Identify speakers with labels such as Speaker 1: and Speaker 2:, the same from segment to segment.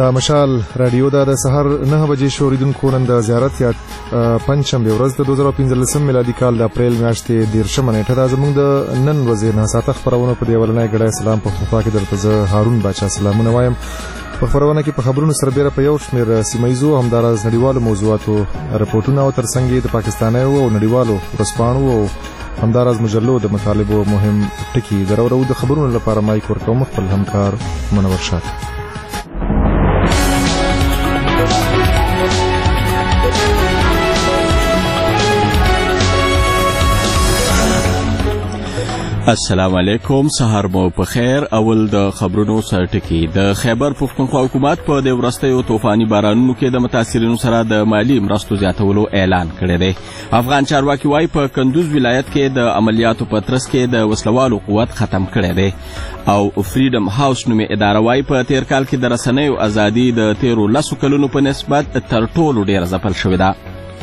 Speaker 1: د مشال رادیو د سحر 9 بجې شوریدونکو نن د زیارت یا پنځشنبه ورځ د 2015 میلادي کال د اپریل میاشتې 13 نیټه ده. زموږ د نن ورځې نه ساعته خبرونه په دی ولنۍ غړای سلام په خوا کې درته زه هارون باچا سلامونه وایم. په خبرونه کې په خبرونو سره بیره په یو شمېر سیمایزو همداراز نړیوالو موضوعاتو رپورټونه او ترڅنګ د پاکستانیو او نړیوالو ورځپاڼو او همداراز مجلو د مطالبو مهم ټکي درورو د خبرونو لپاره مایک ورکوم خپل همکار منور شاه.
Speaker 2: السلام علیکم، سهار مو په خیر. اول د خبرونو سر ټکی. د خیبر پښتونخوا حکومت په د ورستیو طوفاني بارانونو کې د متاثرینو سره د مالی مرستو زیاتولو اعلان کړی دی. افغان چارواکي وايي په کندوز ولایت کې د عملیاتو په ترڅ کې د وسلوالو قوت ختم کړی دی او فریډم هاوس نومې اداره وايي په تیر کال کې د رسنیو ازادي د تیرو 10 کلونو په نسبت تر ټولو ډیره ځپل شوې ده.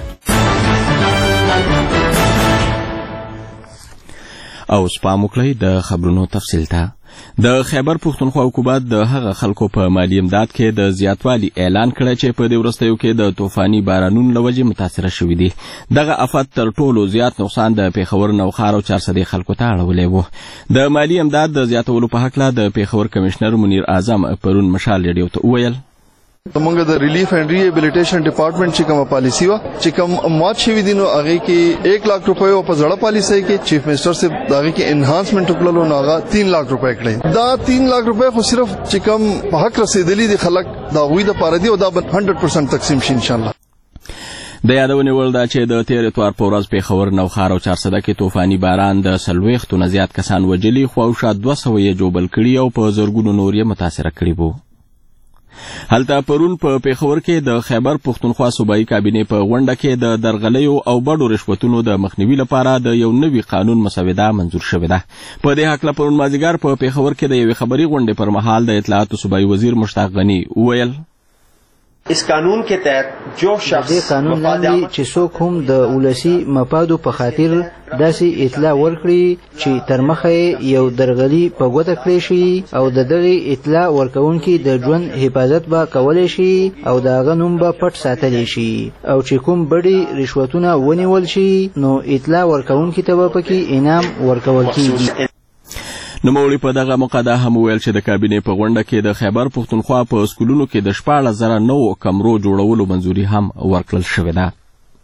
Speaker 2: او سپام وکړئ د خبرونو تفصیل ته. د خیبر پښتونخوا حکومت د هغه خلکو په مالی امداد کې د زیاتوالي اعلان کړی چې په دې وروستیو کې د طوفاني بارانونو له وجې متاثره شوي دي. دغه افت تر ټولو زیات نقصان د پیښور نوښار او 400 خلکو ته اړولی و. د مالی امداد د زیاتولو په هکله د پیښور کمشنر منیر اعظم پرون مشال ریډیو ته وویل
Speaker 3: موږ د ریلیف اینڈ ری ایبیلیټیشن ډپارټمنټ چې کومه پالیسی و چې کوم مات شوی دي نو هغه کې 1 लाख روپے په زړه پالیسی کې چیف منسٹر سے هغه کې انهانسمنت وکړلو نو هغه 3 लाख روپے کړی. دا 3 लाख روپے خو صرف چې کوم په حق رسیدلی دي خلک دا وی د پاره دی او دا 100% تقسیم شي ان شاء الله.
Speaker 2: د یادونې وړ ده چې د تیر اتوار په ورځ پیښور نوښار او 400 کې طوفاني باران د 40 نه زیات کسان وجلي خو او شاید 200 یې جوبل کړي او په زرګونو نور یې متاثره کړي وو. هلته پرون په پیښور کې د خیبر پښتونخوا صوبایي کابینې په غونډه کې د درغلیو او بډو رشوتونو د مخنیوي لپاره د یو نوي قانون مسوده منظور شوې ده. په دې هکله پرون مازدیګر په پیښور کې د یوې خبري غونډې پر مهال د اطلاعاتو صوبایي وزیر مشتاق غني وویل
Speaker 4: اس قانون کے تحت جو شخص
Speaker 5: دې قانون لاندې چې څوک هم د ولسی مفادو په خاطر داسې اطلاع ورکړي چې تر مخه یو درغلي په ګوته کړی شي او د دغه اطلاع ورکونکي د ژوند حفاظت به کولای شي او د هغه نوم به پټ ساتلی شي او چې کوم بډي رشوتونه ونیول شي نو اطلاع ورکونکي ته به پکې انعام ورکول کیږي.
Speaker 2: نوموړي په دغه موقع دا هم وویل چې د کابینې په غونډه کې د خیبر پښتونخوا په سکولونو کې د 14,000 نوو کمرو جوړولو منظوري هم ورکړل شوې ده.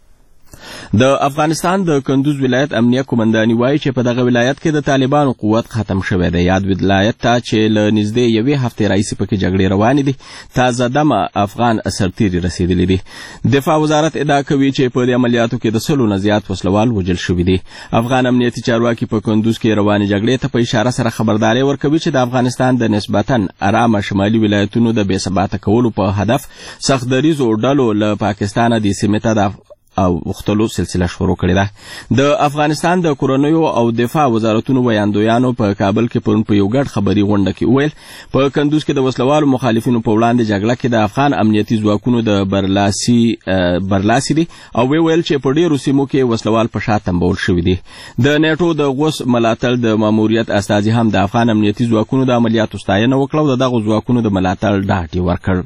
Speaker 2: د افغانستان د کندوز ولایت امنیه قومنداني وايي چې په دغه ولایت کې د طالبانو قوت ختم شوی دی. یاد ولایت ته چې له نږدې یوې هفتې راهیسې پکې جګړې روانې دي تازه دمه افغان سرتیري رسېدلي دي. دفاع وزارت ادعا کوي چې په دې عملیاتو کې د 100 نه زیات وسلوال وژل شوي دي. افغان امنیتي چارواکي په کندوز کې روانې جګړې ته په اشاره سره خبرداری ورکوي چې د افغانستان د نسبتاً ارامه شمالي ولایتونو د بې ثباته کولو په هدف سخت دریزو ډلو له پاکستانه د سیمې ته او وختلو سلسله شروع کړې ده. د افغانستان د کورنیو او دفاع وزارتونو ویاندویانو په کابل کې پرون په یو ګډ خبري غونډه کې وویل په کندوز کې د وسلوالو مخالفینو په وړاندې جګړه کې د افغان امنیتي ځواکونو د برلاسي دي او ویل چې په ډیرو سیمو کې وسلوال په شا تنبول شوي دي. د نیټو د غوس ملاتړ د ماموریت استازي هم د افغان امنیتي ځواکونو د عملیاتو ستاینه وکړه او دغه ځواکونو د ملاتړ ډاډ ورکړ.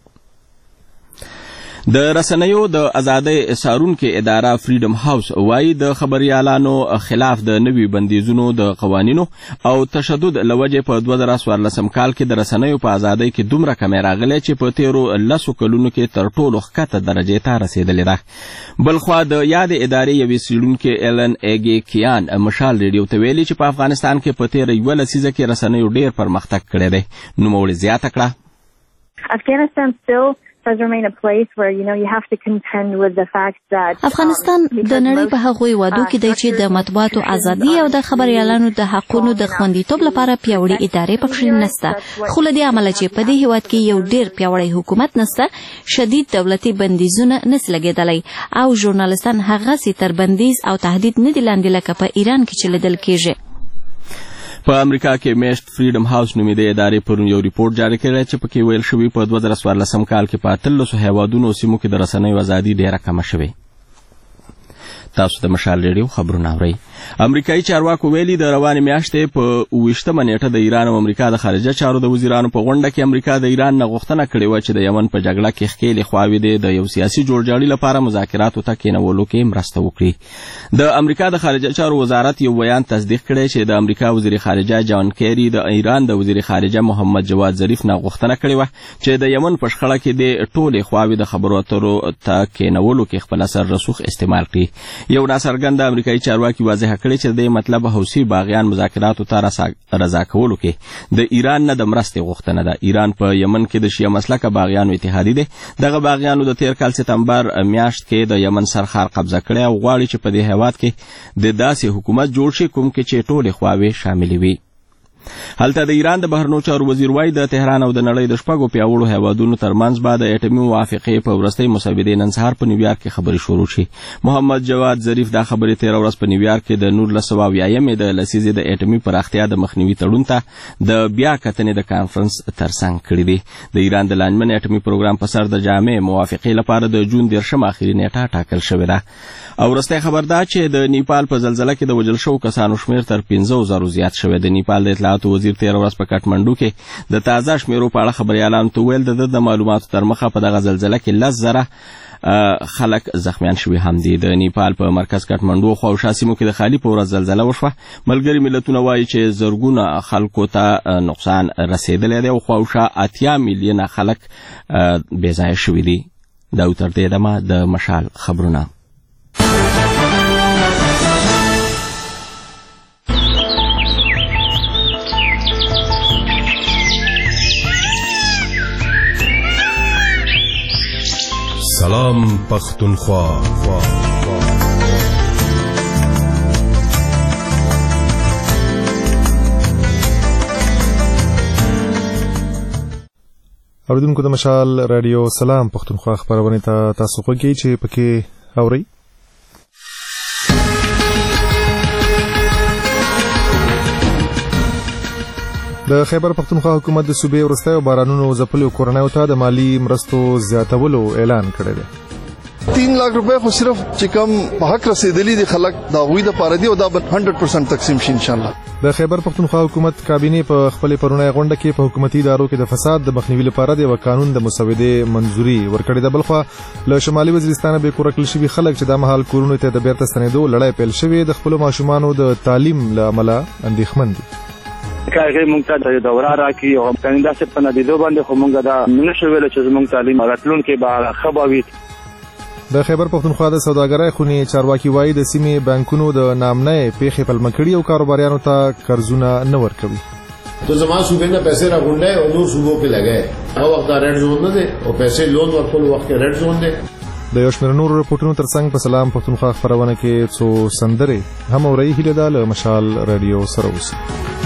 Speaker 2: د رسنیو د ازادۍ څارونکې اداره فریډم هاوس وايي د خبريالانو خلاف د نوي بندیزونو د قوانینو او تشدد لوجې په 2014 کال کې د رسنیو په ازادۍ کې دومره کمې راغلې چې په تیرو 10 کلونو کې تر ټولو ښکته درجې ته رسېدلې ده. بلخوا د یاد ادارې یوې څېړونکې ایلن ایګي کیان مشال ریډیو ته ویلي چې په افغانستان کې په تیره 11 لسیزه کې رسنیو ډیر پرمختګ کړی دی. نوموړي زیاته کړه
Speaker 6: Afghanistan still does remain a place where you have to contend with the fact that
Speaker 7: افغانستان د نړۍ په هغوی وادو کې دی چې د مطبوعاتو ازادي او د خبريالانو د حقونو د خوندیتوب لپاره پیاوړې ادارې پکې نشته. خو له دې عمله چې په دې هیواد کې یو ډیر پیاوړی حکومت نشته شدید دولتي بندیزونه نس لګیدلی او ژورنالستان هغه سي تر بندیز او تهدید نه دي لاندې لکه په ایران کې چې لیدل کېږي.
Speaker 2: په امریکا کې میشت فریډم هاوس نومېدې ادارې پرون یو ریپورت جاری کړی چې پکې ویل شوي په 2014 کال کې په 13 هیوادونو او سیمو کې د رسنیو ازادي ډیره کمه شوې. تاسو د مشال ریډیو خبرونه اورئ. امریکایي چارواکو ویلي د روانې میاشتې په 28مه نیټه د ایران او امریکا د خارجه چارو د وزیرانو په غونډه کې امریکا د ایران نه غوښتنه کړې وه چې د یمن په جګړه کې ښکېلې خواوې دې د یو سیاسي جوړجاړي لپاره مذاکراتو ته کېنولو کې مرسته وکړي. د امریکا د خارجه چارو وزارت یو بیان تصدیق کړی چې د امریکا وزیر خارجه جان کیری د ایران د وزیر خارجه محمد جواد ظریف نه غوښتنه کړې وه چې د یمن په شخړه کې د ټولې خواوې د خبرو اترو ته کېنولو کې خپل اثر رسوخ استعمال کړي. یو ناڅرګنده امریکایي چارواکي واضح کړی چې د مطلب حوثي باغیان مذاکراتو ته رضا کولو کې د ایران نه د مرستې غوښتنه ده. ایران په یمن کې د شیعه مسلکه باغیانو اتحادیه ده. دغه باغیانو د تیر کال سپتمبر میاشت کې د یمن سرخار قبضه کړی او غواړي چې په دې هیواد کې د داسې حکومت جوړ شي کوم کې چې ټولې خواوې شاملې وي. هلته د ایران د بهرنیو چارو وزیر وایي د تهران او د نړۍ د شپږو پیاوړو هیوادونو ترمنځ به د اټومي موافقې په وروستۍ مسودې نن سهار په نیویارک کې خبرې شروع شي. محمد جواد ظریف دا خبرې تېره ورځ په نیویارک کې د 1980 د لسیزې د اټومي پراختیا د مخنیوي تړون ته د بیا کتنې د کانفرنس ترڅنګ کړی دی. د ایران د لانجمن اټومي پروګرام په سر د جامع موافقې لپاره د جون 10 اخري نیټه ټاکل شوې ده. او وروستی خبر دا چې د نیپال په زلزله کې د وژل شوو کسانو شمېر تر 15,000 زیات شوی. د نیپال د اطلاعاتو وزیر تېره ورځ په کټمنډو کې د تازه شمیرو په اړه خبریالانو ته ویل د معلوماتو تر مخه په دغه زلزله کې 10,000 خلک زخمیان شوي هم دي. د نیپال په مرکز کټمنډو خو او شا سیمو کې د خالي په ورځ زلزله وشوه. ملګري ملتونه وایي چې زرګونه خلکو ته نقصان رسېدلی دی او خو او شا 80 میلیونه خلک بېځایه شوي دي. دا تر دې دمه د مشال خبرونه.
Speaker 8: سلام پختونخوا.
Speaker 1: اوریدونکو د مشال رادیو سلام پختونخوا خبرونه ته تاسو خوږی چې پکې اوري. د خیبر پختونخوا حکومت د صوبې وروستیو بارانونو ځپلو کورنیو ته د مالی مرستو زیاتولو اعلان کړی دی.
Speaker 3: 3 लाख रुपए خو صرف چې کم په حق رسیدلی دي خلک دا غوي د پاره دی او دا 100% تقسیم شي ان شاء الله.
Speaker 1: د خیبر پختونخوا حکومت کابینه په خپل پرونی غونډه کې په حکومتي ادارو کې د فساد د مخنیوي لپاره د قانون د مسودې منزوري ورکړې ده. بلخو له شمالي وزیرستان به کورکل شوی خلک چې د مهال کورونو ته د بیرته ستنېدو لړۍ پیل شوې د خپل ماشومانو د تعلیم لامل اندېښمن دي.
Speaker 9: کله موږ ته د دورا راکې او څنګه چې په نتیجو باندې خو موږ دا نشو ویل چې موږ تعلیم راتلون کې به خبروي.
Speaker 1: د خیبر پختونخوا د سوداګرۍ خونې چارواکي وایي د سیمې بانکونو د نامنۍ پیښې پلمه کړي او کاروباریانو ته قرضونه نه ورکوي.
Speaker 10: تو زما صوبې نه پیسې راغونډه او نور صوبو کې لګای او وخت ریډ زون نه دي او پیسې لون ورکول وخت ریډ زون دي.
Speaker 1: د یو شمېر نورو رپورټونو ترڅنګ په سلام پختونخوا خبرونه کې څو سندرې هم اوري. هیله ده له مشال رادیو سره اوسئ.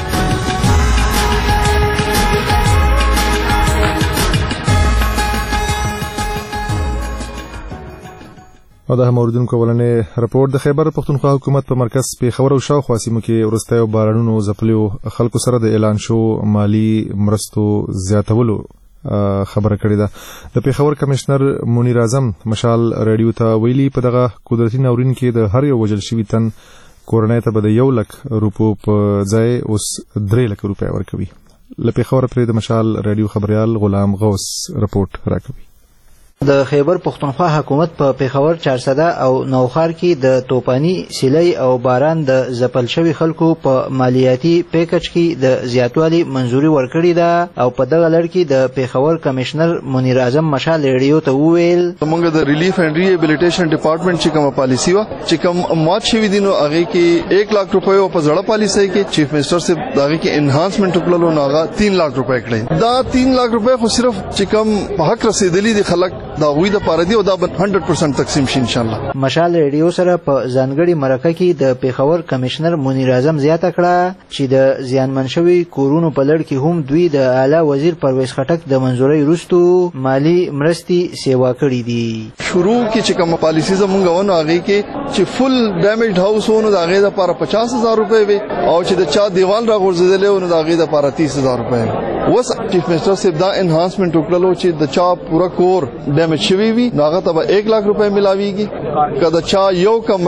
Speaker 1: او د موردونکو ولنې رپورت د خیبر پختونخوا حکومت په مرکز پیښور او شاوخوا سیمو کې وروستیو بارانونو ځپلو خلکو سره د اعلان شو مالی مرستو زیاتولو خبره کړې ده. د پیښور کمشنر منیر اعظم مشال رادیو ته ویلي په دغه قدرتي ناورین کې د هر یو وژل شوي تن کورنۍ ته به د 1 لک روپو په ځای اوس 3 لک روپۍ ورکوي. له پیښور پرې د مشال رادیو خبريال غلام غوث رپورت راکوي.
Speaker 5: د خیبر پختونخوا حکومت په پیښور 400 او نوخار کې د توپانی سیلۍ او باران د ځپل شوي خلکو په مالیاتي پیکج کې د زیاتوالي منزوري ورکړې ده او په دغه لړ کې د پیښور کمشنر منیر اعظم مشال رادیو ته وویل
Speaker 3: موږ د ریلیف اینڈ ری ایبیلیټیشن ډپارټمنټ چې کومه پالیسی و چې کوم مات شوی دي نو هغه کې 1 लाख روپۍ په زړه پالیسی کې چیف منسٹر سے هغه کې انهانسمنت وکړلو نو هغه 3 लाख روپۍ کړی. دا 3 लाख روپۍ خو صرف چې کوم په حق رسیدلی دي خلک دا غوي د پاره دی او دا 100% تقسیم شي ان شاء الله.
Speaker 5: مشال رادیو سره په ځانګړي مرکه کې د پیښور کمشنر منیر اعظم زیاته کړه چې د زیانمن شوي کورونو په لړ کې هم دوی د اعلی وزیر پرویز خټک د منزوري وروسته مالی مرستې سیوا کړې دي.
Speaker 3: شروع کې چې کوم پالیسی زمونږ ونه هغه کې چې فل ډیمیجډ هاوس ونه دا غي د لپاره 50,000 روپۍ وي او چې د چا دیوال را غورځیدل ونه دا غي د لپاره 30,000 روپۍ وي. وس چیف منسٹر صاحب دا انهانسمنت وکړلو چې د چا پورا کور ډیمیج شوی وي نو هغه ته 1 लाख روپۍ ملاويږي. کله چا یو کمره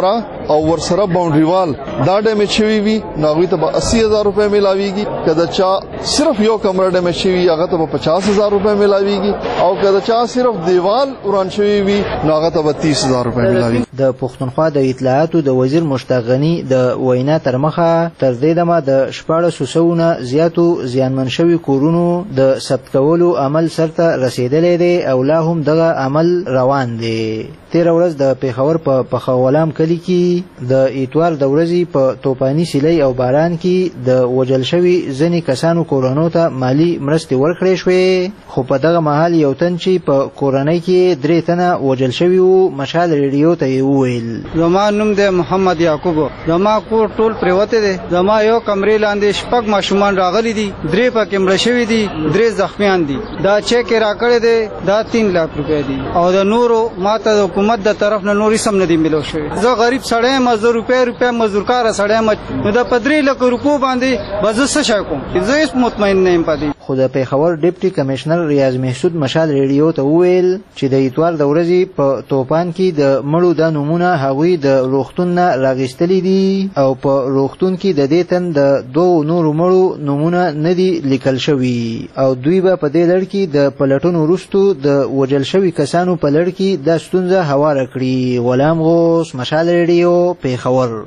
Speaker 3: او ورسره باونډري وال دا ډیمیج شوی وي نو هغه ته 80000 روپے ملاويږي کله چا صرف یو کمره ډیمیج شوی هغه ته 50000 روپے ملاويږي او کله چا صرف دیوال وران شوی وي نو هغه ته 30000 روپے ملاويږي.
Speaker 5: د پښتونخوا د اطلاعاتو د وزیر مشتاق غنی د وینا تر مخه تر دې دمه د 1400 نه زیاتو زیانمن شوي کورونو د ثبت کولو عمل سرته رسیدلی دی او لا هم دغه عمل روان دی. تیر ورځ د پیښور په پخولام کلی کې د اتوار د ورځې په توپانی سیلۍ او باران کې د وجل شوي ځینې کسانو کورونو ته مالی مرستې ورکړې شوې خو په دغه مهال یو تن چې په کورنۍ کې 3 تنه وجل شوي وو مشال ریډیو ته یې وویل
Speaker 11: زما نوم دی محمد یعقوب زما کور ټول پریوته دی زما یو کمرې لاندې شپږ ماشومان راغلي دي 3 پکې مړه شوي دي 3 زخمیان دي دا چیک راکړی دی دا 3 لک روپۍ دي او د نورو ماته د حکومت د طرف نه نورې سم نه دي ملو شوی زه غریب سړی مزدور روپۍ مزدورکار سړی نو د 3 لک روپو باندې بز څه شای کوم زه هیڅ مطمئن نه یم پدې.
Speaker 5: خو د پیښور ډیپټي کمشنر ریاض محسود مشال ریډیو ته وویل چې د اتوار د ورځې په توپان کې د مړو د نمونه هغوی د روغتون نه راغستلي دي او په روغتون کې د دې تن د 2 نورو مړو نمونه نه دي لیکل شوي او دوی به په دې لړ کې د پلټونو وروستو د وجل شوي کسانو په لړ کې د ستونزه هواره کړي. غلام غوث مشال ریډیو پیښور.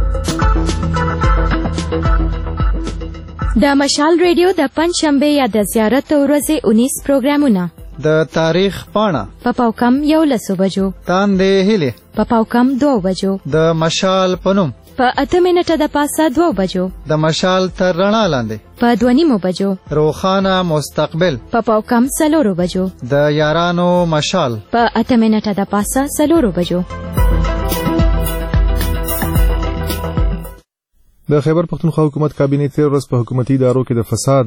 Speaker 12: د مشال ریډیو د پنځشنبه یا د زیارت ورځې 19 پروګرامونه
Speaker 13: د تاریخ پاڼه
Speaker 12: په پاوکم 11 بجو
Speaker 13: تاندې هلي
Speaker 12: په پاوکم 2 بجو
Speaker 13: د مشال پنوم
Speaker 12: په 8 منټه د پاسه 2 بجو
Speaker 13: د مشال تر رڼا لاندې
Speaker 12: په 2:30 بجو
Speaker 13: روخانه مستقبل
Speaker 12: په پاوکم 4 بجو
Speaker 13: د یارانو مشال
Speaker 12: په 8 منټه د پاسه 4 بجو.
Speaker 1: د خیبر پختونخوا حکومت کابینه تیر ورځ په حکومتي ادارو کې د فساد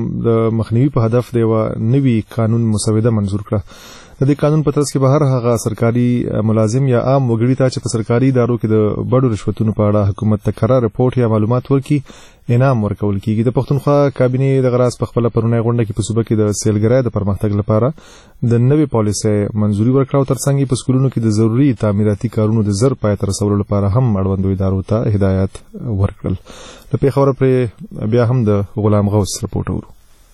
Speaker 1: د مخنیوي په هدف د یو نوي قانون مسوده منظور کړه. د دې قانون په ترڅ کې به هر هغه سرکاري ملازم یا عام وګړي ته چې په سرکاري ادارو کې د بډو رشوتونو په اړه حکومت ته کره رپورټ یا معلومات ورکړي انعام ورکول کیږي. د پختونخوا کابینه د غراس په خپل پرونی غونډه کې په صوبه کې د سیلګرۍ د پرمختګ لپاره د نوې پالیسۍ منځوري ورکړه او ترڅنګ په سکولونو کې د ضروري تعمیراتي کارونو د زر پای ته رسولو لپاره هم اړوندو ادارو ته هدایت ورکړل. د پیښور پر بیا هم د غلام غوث رپورټ ورو.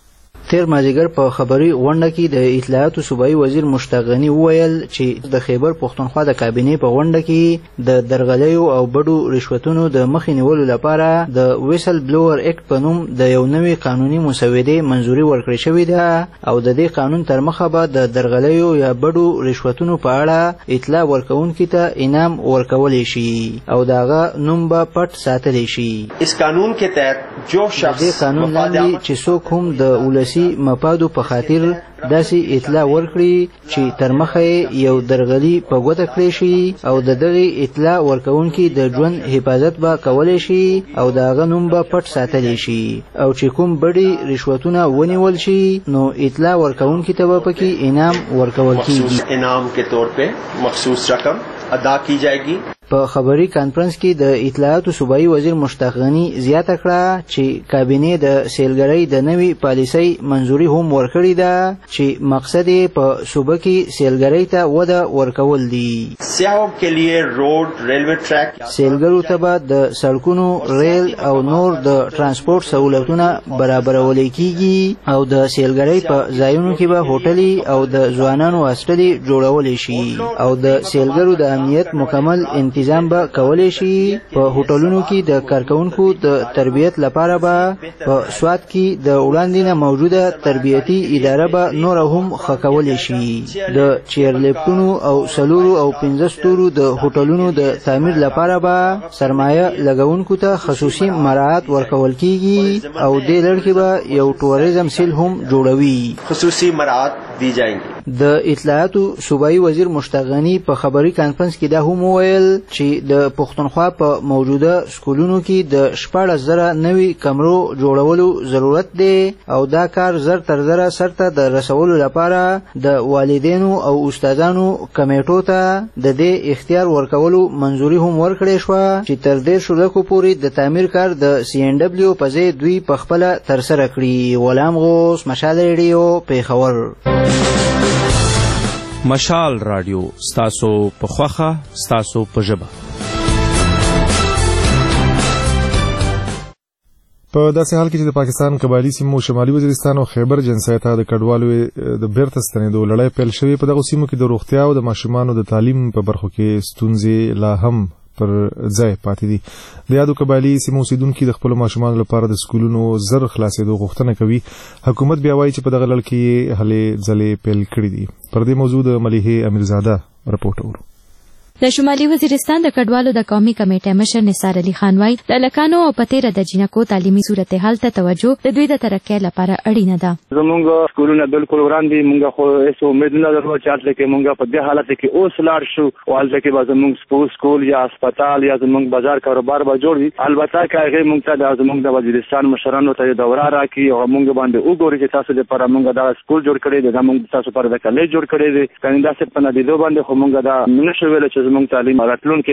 Speaker 5: تیر مازیګر په خبري غونډه کې د اطلاعاتو صوبایي وزیر مشتاق غنی وویل چې د خیبر پختونخوا د کابینې په غونډه کې د درغلیو او بډو رشوتونو د مخې نیولو لپاره د ویسل بلوور اکټ په نوم د یو نوي قانوني مسودې منځوري ورکړې شوې ده او د دې قانون تر مخه به د درغلیو یا بډو رشوتونو په اړه اطلاع ورکوونکي ته انعام ورکولی شي او داغه نوم به پټ ساتلی شي.
Speaker 4: اس قانون के तहत जो शख्स
Speaker 5: د قانون لاندې چې څوک هم د ولسی مفادو په خاطر داسې اطلاع ورکړي چې تر مخه یو درغلي په ګوته کړی شي او د دغه اطلاع ورکوونکي د ژوند حفاظت به کولی شي او د هغه نوم به پټ ساتلی شي او چې کوم بډې رشوتونه ونیول شي نو اطلاع ورکوونکي ته به پکې انعام ورکول کیږي.
Speaker 4: انعام के तौर पे मखसूस रकम अदा की जाएगी.
Speaker 5: په خبري کانفرنس کې د اطلاعاتو صوبایي وزیر مشتاق غنی زیاته کړه چې کابینه د سیلګرۍ د نوي پالیسۍ منځوري هم ورکړې ده چې مقصد یې په صوبه کې سیلګرۍ ته وده ورکول دي.
Speaker 4: سیاحوں के लिए रोड रेलवे ट्रैक
Speaker 5: سیلګرو ته به د سړکونو ریل او نور د ترانسپورت سہولتونه برابرول کیږي او د سیلګرۍ په ځایونو کې به هوټلي او د ځوانانو هاستلي جوړول شي او د سیلګرو د امنیت مکمل انتظام به کولی شي. په هوټلونو کې د کارکونکو د تربیت لپاره به په سواد کې د وړاندې نه موجوده تربیتي اداره به نور هم ښه کولی شي. د چیرلیفټونو او سلورو او 15 ستورو د هوټلونو د تعمیر لپاره به سرمایه لګونکو ته خصوصي مراعات ورکول کیږي او د لړ کې به یو ټوریزم سیل هم جوړوي.
Speaker 4: خصوصي مراعات دی جائیں
Speaker 5: د اطلاعاتو صوبایي وزیر مشتاق غنی په خبري کانفرنس کې دا هم وویل چې د پښتونخوا په موجوده سکولونو کې د 14,000 نوي کمرو جوړولو ضرورت دی او دا کار زر تر زره سرته د رسولو لپاره د والدینو او استادانو کمیټو ته د دې اختیار ورکولو منځوري هم ورکړې شوه چې تر 1.5 لکو پورې د تعمیر کار د CNW په ځای دوی په خپل تر سره کړي. غلام غوث مشال ریډیو پیښور.
Speaker 14: مشال رادیو ستاسو په خوخه ستاسو په ژبه.
Speaker 1: په داسې حال کې چې د پاکستان قبایلی سیمو شمالي وزیرستان او خیبر جنسای ته د کډوالو د بیرته ستنېدو لړۍ پیل شوې په دغه سیمو کې د روغتیا او د ماشومانو د تعلیم په برخو کې ستونزې لا هم پر ځای پاتې دي. د یادو قبایلی سیمو اوسیدونکي د خپلو ماشومانو لپاره د سکولونو زر خلاصېدو غوښتنه کوي. حکومت بیا وایي چې په دغه لړ کې یې هلې ځلې پیل کړي دي. پر دې موضوع د ملیحې امیرزاده رپورټ اورو.
Speaker 12: د شمالي وزیرستان د کډوالو د قومي کمیټې مشر نثار علي خان وايي د لکانو او پتیره د جنکو تعلیمي صورتحال ته توجه د دوی د ترقۍ لپاره اړینه ده.
Speaker 9: زمونږ سکولونه بالکل وړاندې مونږ خو هیڅ امید نه درلود چې هلته کې مونږ په دې حالت کې اوس لاړ شو او هلته کې به زمونږ سکول یا هسپتال یا زمونږ بازار کاروبار به جوړ وي. البته که هغې مونږ ته زمونږ د وزیرستان مشرانو ته دوره راکړي او مونږ باندې وګوري چې تاسو دپاره مونږ دا سکول جوړ کړی دی، دا مونږ تاسو لپاره د کالج جوړ کړی دی. که داسې په نادیدو باندې خو مونږ دا نشو ویلی چې زمونږ تعلیم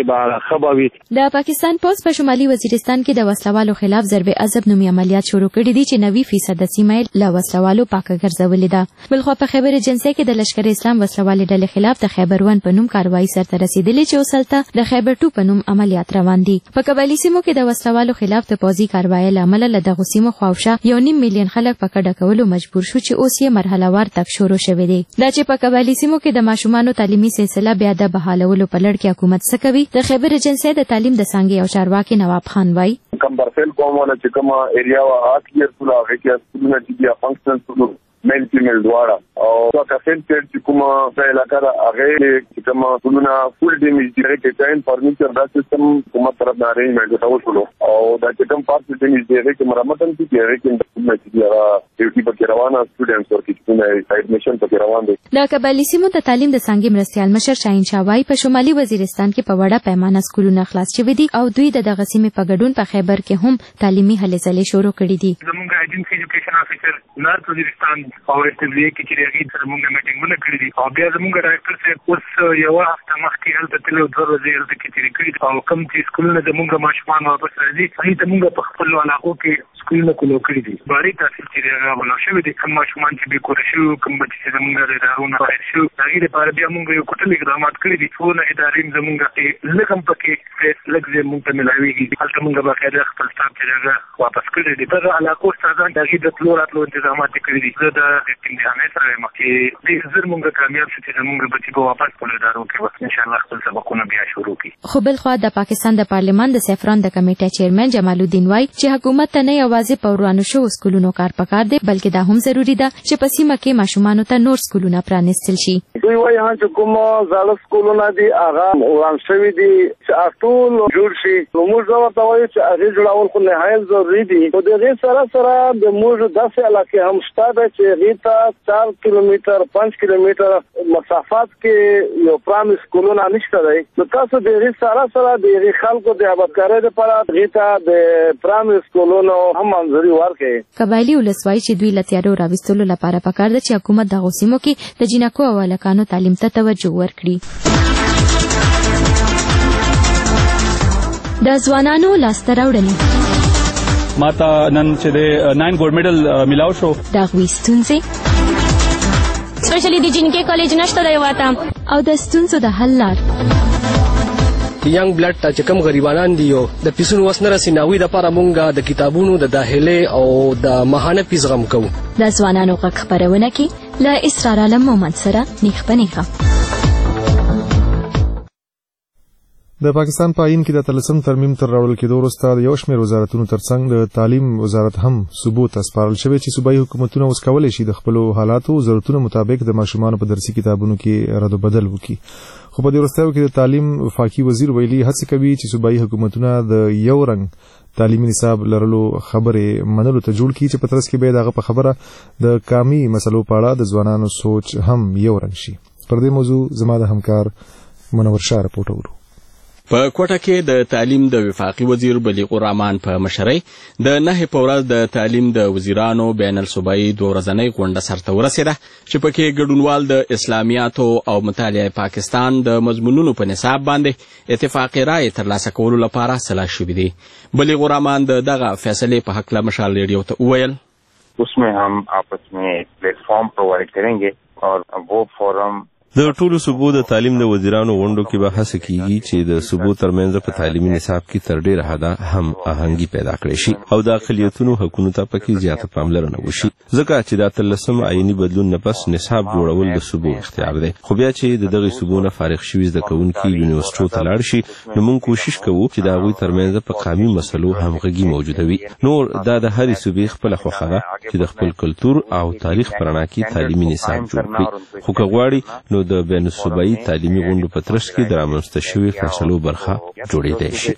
Speaker 12: د پاکستان پولیس په شمالي وزیرستان کې د وسلوالو خلاف ضرب عذاب نومي عملیات شروع کړي دي چې 90% د سیمې له وسلوالو پاکه ګرځولې ده. بلخو په خیبر جنسای کې د لشکر اسلام وسلوالې ډلې خلاف د خیبر 1 په نوم کاروایی سرته رسیدلې چې اوسلته د خیبر 2 په نوم عملیات روان دي. په قبایلی سیمو کې د وسلوالو خلاف د پوځي کاروایی لامل له دغه سیمو خواوشا 1.5 میلیون خلک په کډه کولو مجبور شو چې اوس یې مرحله وار تک شروع شوې دي. دا چې په قبایلی سیمو کې د ماشومانو تعلیمي سلسله بیا د بحالولو په لړ کې حکومت څه کوي؟ د خیبر جنسای د تعلیم د څانګې او چارواکي نواب خان وایي
Speaker 14: کمبرفیل قوم ولا چې کومه ایریا وا اخیر ټول هغه کې سکولونه چې بیا فنکشنل ټول میل فیمیل دواړه او دا کافین چې کومه په علاقه دا هغه چې کومه ټولونه فول ډیمیج دي چې ټاین فرنیچر دا سیستم کومه طرف نه ارینجمنت وشو او دا چې کوم پارټ ډیمیج دی چې مرمت هم کیږي چې د ډیوټي په روانه سټوډنټس ورکې چې ایډمیشن په روان دي.
Speaker 12: د قبایلی سیمو د تعلیم د څانګې مرستیال مشر شاهین شاوای په شمالي وزیرستان کې په وړه پیمانه سکولونه خلاص شوي دي او دوی دغه سیمې په ګډون په خیبر کې هم تعلیمي هلې ځلې شروع کړي دي.
Speaker 15: زموږ ایجنسی ایجوکیشن افیسر نارت وزیرستان او ارتباطي کې چې هغه سره موږ میټینګونه کړی دي او بیا زموږ ډایرکټر صاحب اوس یو هفته مخکې هلته تللی او 2 ورځې هلته کې تېرې کړي او کوم چې سکولونه زموږ ماشومان واپس راځي هغې ته موږ په خپلو علاقو کې سکولونه کولو کړي دي. باري تحصیل چې هغه ولاړ شوي دي، کوم ماشومان چې بېکوره شوي، کوم بچي چې زموږ د ادارو نه بهر شوي، هغې دپاره بیا موږ یو کوټل اقدامات کړي دي. څونه ادارې زموږ لږ هم پکې لږ ځای موږ ته میلاوېږي. هلته موږ باقاعده خپل سټاف چې هغه واپس کړی دي. دغه علاقو استادان د هغې د تلو راتلو انتظامات یې کړي دي. زه د امتحانۍ سره یم چې ډېر زر موږ کامیاب شو چې زموږ بچي به واپس خپلو ادارو کې بس انشاءالله خپل سبقونه بیا شروع کړي.
Speaker 12: خو بلخوا د پاکستان د پارلمان د سیفران د کمیټې چیرمن جمال الدین وایي چې حکومت ته نه یوازې په ورانو شوو سکولونو کار پکار دی بلکې دا هم ضروري ده چې په سیمه کې ماشومانو ته نور سکولونه پرانیستل شي.
Speaker 14: دوی وایي چې کوم زاړه سکولونه دي هغه وران شوي دي چې ټول جوړ شي. موږ دا ورته وایو چې هغې جوړول خو نهایت ضروري دي. خو د هغې سره د موږ داسې علاقې هم شته ده چې هغې ته 4 کیلومتر 5 کیلومتر مسافات کې یو پرایمري سکولونه نشته دی. نو تاسو د هغې سره د هغې خلکو د آبادکارۍ دپاره هغې ته د پرایمري سکولونو هم منظوري ورکړئ.
Speaker 12: قبایلی ولس وایي چې دوی له تیارو راویستلو لپاره پکار ده چې حکومت دغو سیمو کې د جنکو او هلکانو تعلیم ته توجه ورکړي. د ځوانانو لاسته راوړنې
Speaker 16: ماته نن چې د 9 ګولډ میډل میلاو شو.
Speaker 12: د هغوی ستونزې
Speaker 17: سپیشلی د جنکې کالج نشته دی واته
Speaker 12: او د ستونزو د حل لار.
Speaker 18: ینګ بلډ ته چې کوم غریبانان دي او د پیسونو وس نه رسي نو د لپاره مونږ د کتابونو د داخلي او د ماهانه فیس غم کوو.
Speaker 12: د ځوانانو غږ خپرونه کې له اسرار عالم مومند سره نیخ په نیخه.
Speaker 1: د پاکستان په آئین کې د 13 ترمیم تر راوړل کېدو وروسته د یو شمېر وزارتونو ترڅنګ د تعلیم وزارت هم ثبوت سپارل شوی چې صوبایي حکومتونه اوس کولی شي د خپلو حالاتو ضرورتونو مطابق د ماشومانو په درسي کتابونو کې رد و بدل وکړي. خو په دې وروستیو کې د تعلیم وفاقي وزیر ویلي هڅې کوي چې صوبایي حکومتونه د یو رنګ تعلیمي نصاب لرلو خبرې منلو ته جوړ کړي چې په ترڅ کې به دغه په خبره د کامي مسلو په اړه د ځوانانو سوچ هم یو رنګ شي. پر دې موضوع زما د همکار منور شاه رپورټ اورو.
Speaker 2: په کوټه کې د تعلیم د وفاقي وزیر بلیغ الرحمن په مشرۍ د 9 په ورځ د تعلیم د وزیرانو بین الصوبایي 2 ورځنۍ غونډه سرته ورسېده چې پکې ګډونوال د اسلامیاتو او مطالعه پاکستان د مضمونونو په نصاب باندې اتفاقي رائے ترلاسه کولو لپاره سلا شوي دي. بلیغ الرحمن دغه فیصلې په حق له مشال ریډیو ته وویل
Speaker 19: उसमें हम आपस में प्लेटफॉर्म प्रोवाइड करेंगे और वो फोरम د ټولو صوبو د تعلیم د وزیرانو غونډو کې به هڅه کیږي چې د صوبو ترمنځ په تعلیمي نصاب کې تر ډیره حده هم آهنګي پیدا کړي شي او د اقلیتونو حقوقو ته پکې زیاته پاملرنه وشي ځکه چې د 13 آئینی بدلون نه پس نصاب جوړول د صوبو اختیار دی خو بیا چې دغه صوبو نه فارغ شوي زده کوونکي یونیورسيټو ته لاړ شي نو موږ کوشش کوو چې د هغوی ترمنځ په قامي مسلو همغږي موجوده وي نور دا د هرې صوبې خپل خوښه ده چې د خپل کلتور او تاریخ په رڼا کې تعلیمي نصاب جوړ کړي خو که غواړي نو د بین الصوبایي تعلیمي غونډو په ترڅ کې د رامنځته شوي فیصلو برخه جوړېدای شي.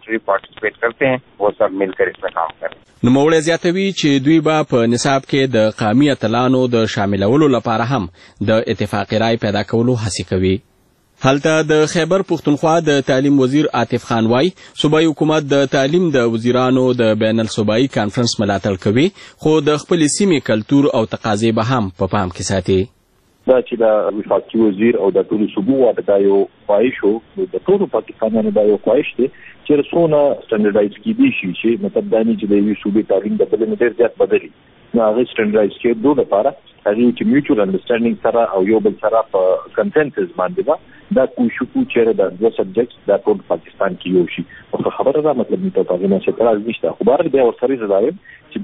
Speaker 2: نوموړی زیاتوي چې دوی به په نصاب کې د قامي اتلانو د شاملولو لپاره هم د اتفاقي رای پیدا کولو هڅې کوي. هلته د خیبر پختونخوا د تعلیم وزیر عاطف خان وايي صوبایي حکومت د تعلیم د وزیرانو د بین الصوبایي کانفرنس ملاتړ کوي خو د خپل سیمې کلتور او تقاضې به هم په پام کې ساتي.
Speaker 20: دا چې د وفاقي وزیر او د ټولو صوبو واده دا یو خواهش وو د ټولو پاکستانیانو دا یو خواهش دی چې رسونه سټنډرډایز کیدي شي چې مطلب دا نه چې د یوې صوبې تعلیم د بلې نه ډېر زیات بدلي نو هغه سټنډرډایز کېدو لپاره هغه چې میوچوال انډرسټانډینګ سره او یو بل سره په کنسنسس باندې دا کوشش کوي چې د دوه سبجیکټس د ټول پاکستان کې یو شي او خبره دا مطلب نه ته نه چې تراز نشته خو بار بیا ورسره زدایم چې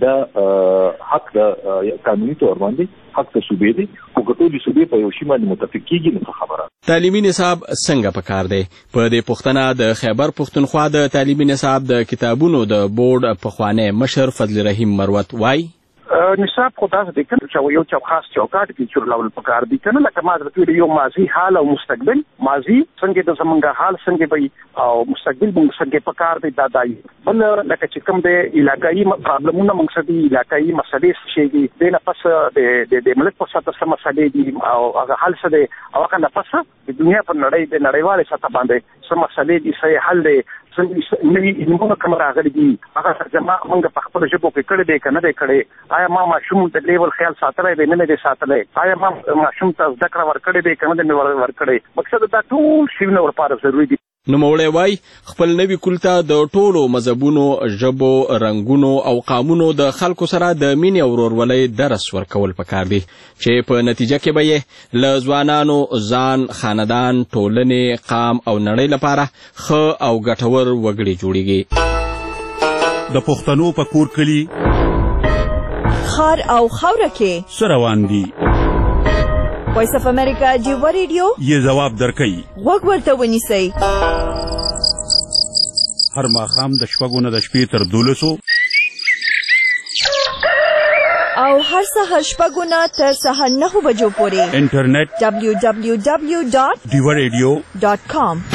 Speaker 20: دا حق د قانوني تور باندې حق د صوبې دی او ټول صوبې په یو شی باندې متفق کیږي نو خبره
Speaker 2: تعلیمي نصاب څنګه پکار دی په دې پښتنه د خیبر پختونخوا د تعلیمي نصاب د کتابونو د بورډ پخوانی مشر فضل رحیم مروت وای
Speaker 21: نصاب خو تاسو د کوم چې یو خاص چوکاټ کې چورلاول پکار دي کنه لکه ما درته یو ماضي حال او مستقبل ماضي څنګه د زمونږه حال څنګه وي او مستقبل موږ څنګه پکار دي دا دای بل لکه چې کوم د علاقایي پرابلمونه موږ سدي علاقایي مسلې شي دي نه پس د ملک په ساته سم مسلې دي او هغه حل څه دي او هغه نه پس د دنیا په نړیواله سطح باندې سم مسلې دي صحیح حل دي نوی علمونه کوم راغلي دي هغه ترجمه موږ په خپل ژبه کې کړی دی کنه دی کړی آیا ما ماشوم د لیول خیال ساتلی دی نه دی ساتلی آیا ما ماشوم ته زده کړه ورکړی دی کنه دی ورکړی مقصد دا ټول شیونه ورپاره ضروري دي.
Speaker 2: نوموړی وای خپل نوي کلتور د ټولو مذهبونو ژبو رنګونو او قامونو د خلکو سره د مینې او ورورولۍ درس ورکول پکار دي چې په نتیجه کې به یې له ځوانانو ځان خاندان ټولنې قام او نړۍ لپاره ښه او ګټور وګړي جوړیږي.
Speaker 22: د پښتنو په کور کلي
Speaker 23: خار او خاوره کې
Speaker 22: څه روان دي
Speaker 23: وایس اف امریکا جیوا ریډیو
Speaker 22: یې ځواب درکوي
Speaker 23: غوږ ورته ونیسئ
Speaker 22: هر ماښام د شپږو نه د شپې تر 12
Speaker 23: او هر سهار شپږو نه تر سهار 9 بجو پورې
Speaker 22: انټرنیټ
Speaker 23: www.diwaradio.com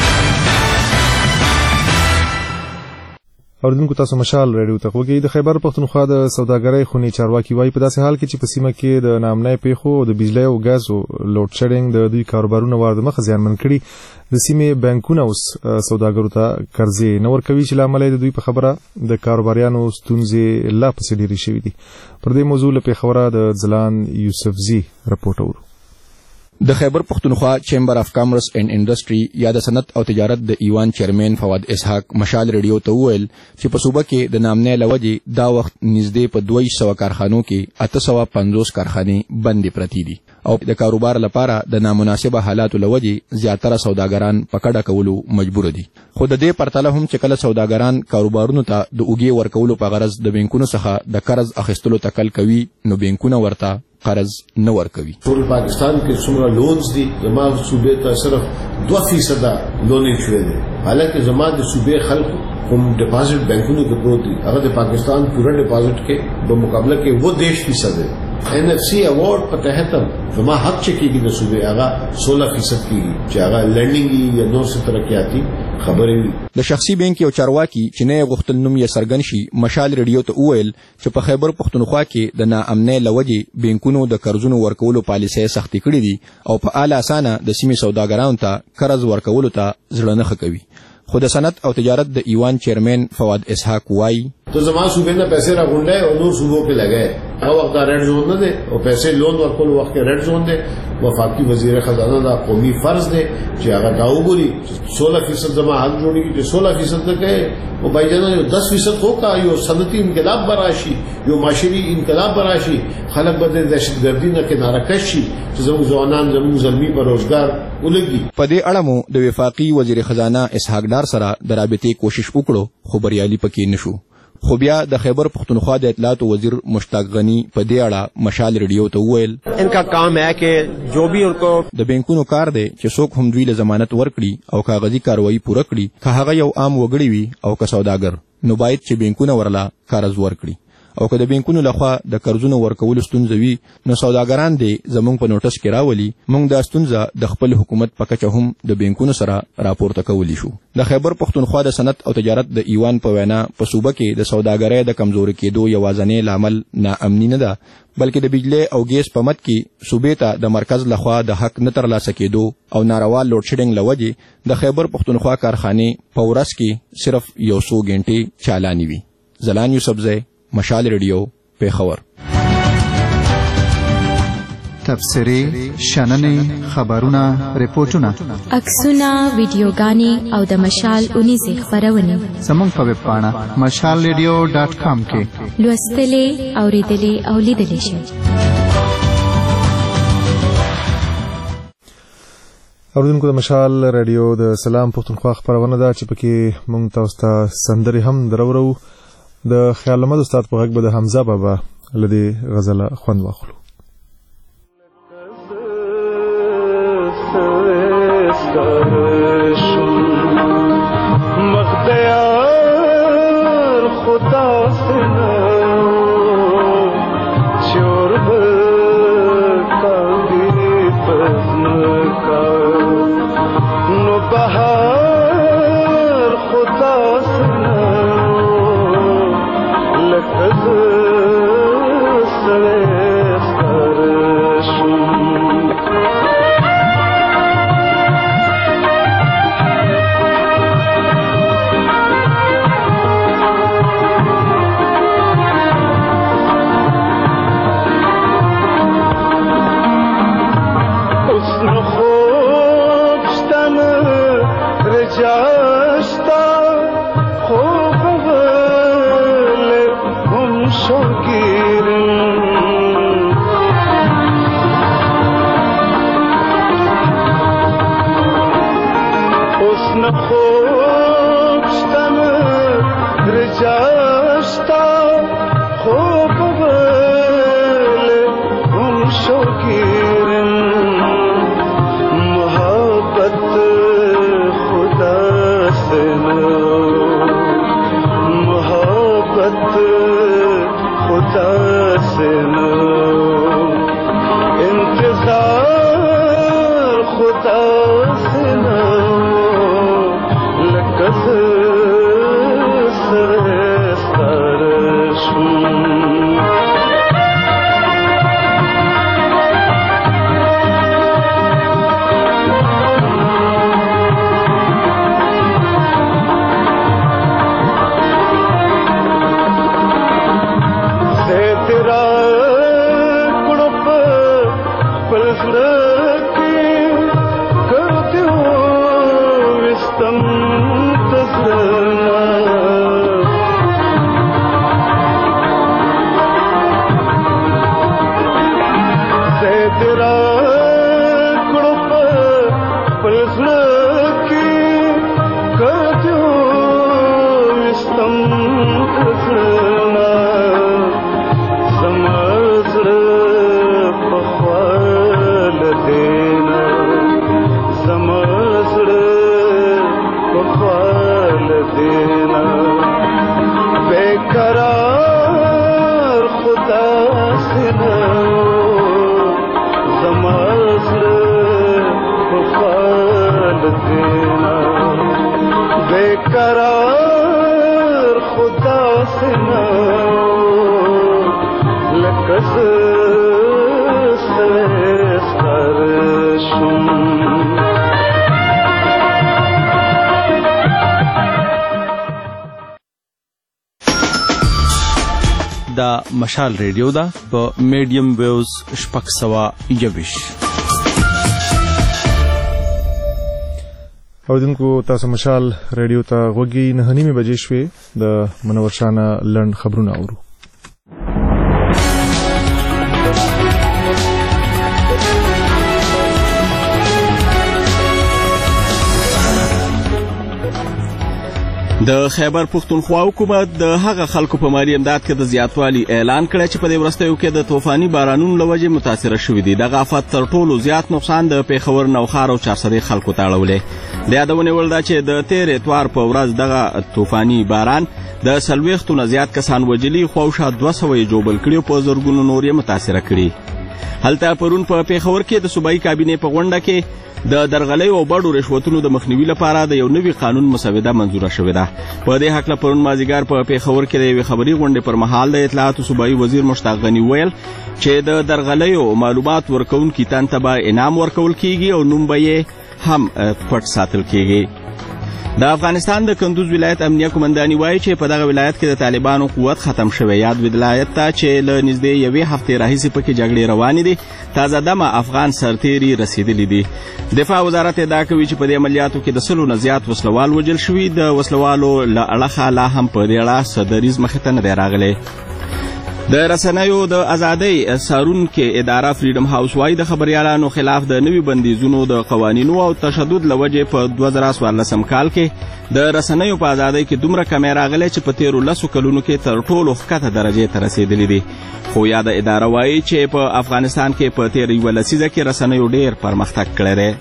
Speaker 1: اوردونکو تاسو مشال ریډیو ته خوږی د خیبر پختونخوا د سوداګرۍ خونی چارواکي وایي په داسې حال کې چې په سیمه کې د نامنۍ پیښو او د بجلی او غازو لوډ شیډینګ د دوی کاروبارونه وارد مخ زیانمن کړي د سیمې بانکونه اوس سوداګرو ته قرضې نه ورکوي چې لامل د دوی په خبره د کاروباریانو ستونزې لا پسې ډېرې شوي دي. پر دې موضوع له پیښوره د ځلان یوسفزي رپورټ اورو.
Speaker 24: د خیبر پختونخوا چیمبر اف کامرس اینڈ انډستری یا د صنعت او تجارت د ایوان چیرمن فواد اسحاق مشال ریډیو ته وویل چې په صوبه کې د نامنۍ لوجې دا وخت نږدې په 200 کارخانو کې 850 کارخانې بندې پرتې دي او د کاروبار لپاره د نامناسبه حالاتو لوجې زیاتره سوداګران په کډه کولو مجبور دي. خو د دې پرتله هم چې کله سوداګران کاروبارونو ته د اوګې ورکولو په غرض د بانکونو څخه د قرض اخیستلو تکل کوي نو بانکونه ورته قرض نه ورکوي.
Speaker 10: ټول پاکستان کې څومره لونز دي زموږ صوبې ته صرف 2% لونې شوې دي حالکه زموږ د صوبې خلکو کوم ډیپازټ بانکونو کې پروت دي هغه د پاکستان پورا ډیپازټ کې په مقابله کې وہ 10% دی. NFC اوارډ په تحت زما حق چکیږي د صوبې هغه 16% کیږي چې هغه لرنینګ یا نور څه ترقیاتي خبرې وي.
Speaker 24: د شخصي بانک یو چارواکي چې نه غوښتل نوم یې څرګند شي مشال ریډیو ته وویل چې په خیبر پختونخوا کې د ناامنۍ لوجې بانکونو د قرضونو ورکولو پالیسۍ سختې کړې دي او په اعلی اسانه د سیمې سوداګرانو ته قرض ورکولو ته زړه نه ښه کوي. خو د صنعت او تجارت د ایوان چیرمن فواد اسحاق وایي
Speaker 10: تو زما صوبې نه پیسې راغونډه او نور صوبو کې لګای هغه وخت دا ریډ زون نه دی او پیسې لون ورکول وخت کې ریډ زون دی. وفاقي وزیر خزانه دا قومي فرض دی چې هغه دا وګوري 16% زما حق جوړیږي چې 16% ته کوي او بایجانه 10% ہوگا یو صنعتي انقلاب براشي یو معاشري انقلاب براشي خلک به د دهشتګردي نه کناره کشي چې زموږ ځوانان زموږ زلمي په روزګار ولګي.
Speaker 24: په دې اړه مو د وفاقي وزیر خزانه اسحاق ډار سره د رابطې کوشش وکړو خو بریالي پکې نشو. خو بیا د خیبر پختونخوا د اطلاعات وزیر مشتاق غنی په دې اړه مشال ریډیو ته وویل
Speaker 4: انکا کام ہے کہ جو بھی ان کو
Speaker 24: د بینکونو کار دی چې څوک هم دوی له ضمانت ورکړي او کاغذي کاروایی پوره کړي که هغه یو عام وګړي وي او که سوداګر نو باید چې بینکونه ورلا قرض ورکړي او که د بینکونو لخوا د قرضونو ورکولو ستونزه وي نو سوداګران دې زموږ په نوټس کې راولي موږ دا ستونزه د خپل حکومت په کچه هم د بینکونو سره راپورته کولی شو. د خیبر پختونخوا د صنعت او تجارت د ایوان په وینا په صوبه کې د سوداګرۍ د کمزوري کېدو یوازینی لامل ناامني نه ده بلکې د بجلی او ګیس په مد کې صوبې ته د مرکز لخوا د حق نه ترلاسه کېدو او ناروا لوډ شیډینګ له وجې د خیبر پختونخوا کارخانې په ورځ کې صرف 100 غنټې چالانې وي. زلان یوسفزی، مشال ریډیو، پیښور.
Speaker 13: تبصرې، شننې، خبرونه، ریپورتونه،
Speaker 12: عکسونه، ویډیوګانې او د مشال اونیزې خپرونې
Speaker 13: زموږ په ویب پاڼه mashalradio.com کې
Speaker 12: لوستلې، اورېدلې او لیدلې شئ.
Speaker 1: اوریدونکو د مشال ریډیو د سلام پختونخوا خبرونه ده چې پکې مونږ تاسو ته سندرې هم درورو. د خیال احمد استاد په غږ به د حمزه بابا لدی غزل خوند واخلو.
Speaker 3: مخدیار خدا سنا چورب کاغی پزن کا نو بہار خدا سنا لکز سلے سرشم
Speaker 22: دا مشال ریډیو دا په میډیم ویوز 621.
Speaker 1: اوریدونکو تاسو مشال ریډیو ته غوږی 9:30 بجې شوې. د منور شانه لند خبرونه اورو.
Speaker 2: د خیبر پښتونخوا حکومت د هغه خلکو په مالی امداد کې د زیاتوالي اعلان کړی چې په دې وروستیو کې د طوفاني بارانونو له وجې متاثره شوي دي. دغه آفت تر ټولو زیات نقصان د پیښور، نوښار او چارسدې خلکو ته اړولی. د یادونې وړ ده چې د تېر اتوار په ورځ دغه طوفاني باران د 40 نه زیات کسان وژلي، خواوشا 200 یې ژوبل کړي او په زرګونو نور یې متاثره کړي. هلته پرون په پیښور کې د صوبایي کابینې په غونډه کې د درغلیو او بډو رشوتونو د مخنیوي لپاره د یو نوي قانون مسوده منظوره شوې ده. په دې هکله پرون مازدیګر په پیښور کې د یوې خبري غونډې پر مهال د اطلاعاتو صوبایي وزیر مشتاق غني ویل چې د درغلیو معلومات ورکوونکي تن ته به انعام ورکول کیږي او نوم به یې هم پټ ساتل کیږي. د افغانستان د کندوز ولایت امنیه قومنداني وایي چې په دغه ولایت کې د طالبانو قوت ختم شوی. یاد ولایت ته چې له نږدې یوې هفتې راهیسې پکې جګړې روانې دي، تازه دمه افغان سرتیري رسېدلي دي. دفاع وزارت ادعا کوي چې په دې عملیاتو کې د 100 نه زیات وسلوال وژل شوي. د وسلوالو له اړخه لا هم په دې اړه څه دریځ مخې ته نه دی راغلی. د رسنیو د ازادۍ څارونکې اداره فریډم هاوس وايي د خبریالانو خلاف د نوي بندیزونو د قوانینو او تشدد له وجې په 2014 کال کې د رسنیو په ازادۍ کې دومره کمی راغلی چې په تېرو 10 کلونو کې تر ټولو ښکته درجې ته رسېدلي دي. خو یاده اداره وايي چې په افغانستان کې په تېره یوه لسیزه کې رسنیو ډېر پرمختګ کړی دی.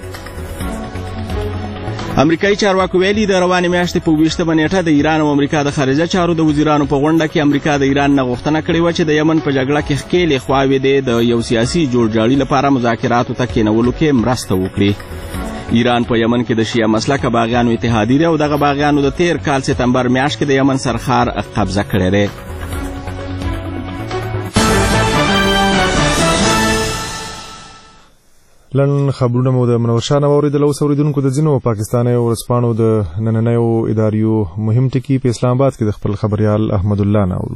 Speaker 2: امریکایي چارواکو ویلي د روانې میاشتې په 20 نیټه د ایران او امریکا د خارجه چارو د وزیرانو په غونډه کې امریکا د ایران نه غوښتنه کړې وه چې د یمن په جګړه کې ښکېلې خواوې دې د یو سیاسي جوړجاړي لپاره مذاکراتو ته کېنولو کې مرسته وکړي. ایران په یمن کې د شیعه مسلکه باغیانو اتحادیه دی او دغه باغیانو د تېر کال سپتمبر میاشت کې د یمن سرخار قبضه کړی دی.
Speaker 1: لن خبرونه مو د منور شاه نو اوریدل. اوس اوریدونکو د ځینو پاکستاني ورځپاڼو د نننیو اداریو مهم ټکي په اسلام آباد کې د خپل خبريال احمد الله ناول.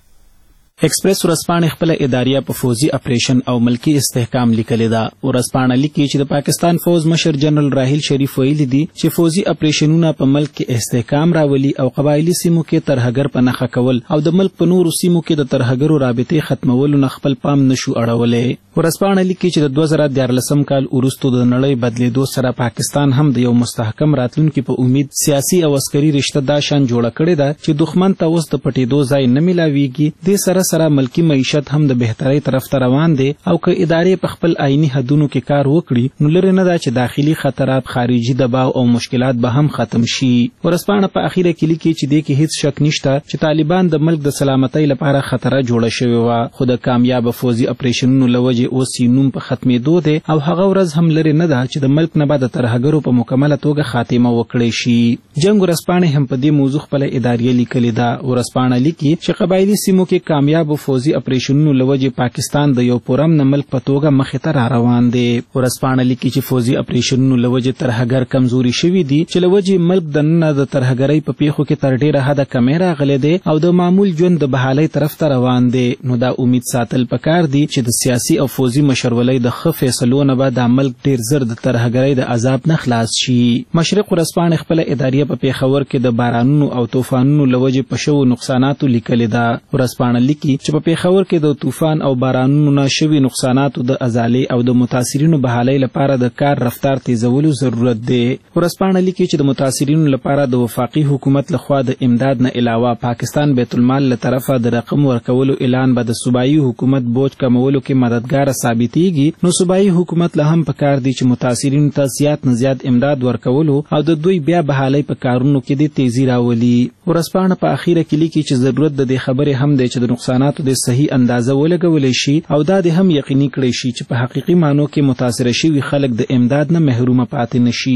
Speaker 6: ایکسپریس ورځپاڼه خپل اداریه په فوزي اپریشن او ملکی استحکام لیکلې ده. ورځپاڼه لیکي چې د پاکستان فوز مشر جنرال راحیل شریف ویلي دي چې فوزي اپریشنونه په ملک کې استحکام راولي او قبایلی سیمو کې ترهګر په نخښه کول او د ملک په نورو سیمو کې د ترهګرو رابطې ختمولو نه خپل پام نشو اړولې. ورځپاڼه لیکي چې د 2014 کال وروسته د نړۍ بدلیدو سره پاکستان هم د یو مستحکم راتلونکي په امید سیاسي او عسکري رشته دا شان جوړه کړې ده چې دښمن ته اوس د پټېدو ځای نه ملاويږي. د سره ملکی معیشت هم د بهترۍ طرف ته روان دي او که ادارې په خپل آئینی حدونو کې کار وکړي نو لري نه ده چې داخلي خطرات، خارجي دباو او مشکلات به هم ختم شي. ورځپاڼه په اخیره کې لیکي چې دې کې هیڅ شک نشته چې طالبان د ملک د سلامتۍ لپاره خطر جوړه شوی و، خو د کامیاب فوزي اپریشنونو لوجه اوس نوم په ختمېدو دی او هغه ورځ هم لري نه ده چې د ملک نه بعد ترهګرو په مکمله توګه خاتمه وکړي شي. جنگ ورځپاڼه هم په دې موضوع خپل اداریه لیکلې ده. ورځپاڼه لیکي چې قبایلی سیمو کې کامیاب فوزي اپریشنونو لوجه پاکستان د یو پرم نه ملک په توګه مخې ته را روان دی. ورځپاڼه لیکي چې فوزي اپریشنونو لوجه ترهګر کمزوري شوي دي چې لوجه ملک د نن د ترهګرۍ په پیښو کې تر ډیره حده کمی راغلی دی او د معمول ژوند د بحالۍ طرف ته روان دی. نو دا امید ساتل پکار دی چې د سیاسي او فوزي مشرولۍ د ښه فیصلو نه به دا ملک ډیر زر د ترهګرۍ د عذاب نه خلاص شي. مشرق ورځپاڼه خپل اداریه په پیښور کې د بارانونو او طوفانونو لوجه په شوو نقصاناتو لیکلې ده. ورځپاڼه لیکي چې په پیښور کې د طوفان او بارانونو نه شوي نقصاناتو د ازالې او د متاثرینو بحالۍ لپاره د کار رفتار تیزولو ضرورت دی. ورځپاڼه لیکي چې د متاثرینو لپاره د وفاقي حکومت لخوا د امداد نه علاوه پاکستان بیت المال له طرفه د رقم ورکولو اعلان به د صوبایي حکومت بوج کمولو کې مددگار ثابتېږي. نو صوبایي حکومت له هم پکار دی چې متاثرینو ته زیات نه زیات امداد ورکولو او د دوی بیا بحالۍ په کارونو کې د تیزی راولي. ورځپاڼه په اخیره کې لیکي چې ضرورت د دې خبرې هم دی چې د نقصاناتو د صحیح اندازه ولګولې شي او دا د هم یقیني کړی شي چې په حقیقي معنو کې متاثر شوي خلک د امداد نه محروم پاتې نشي.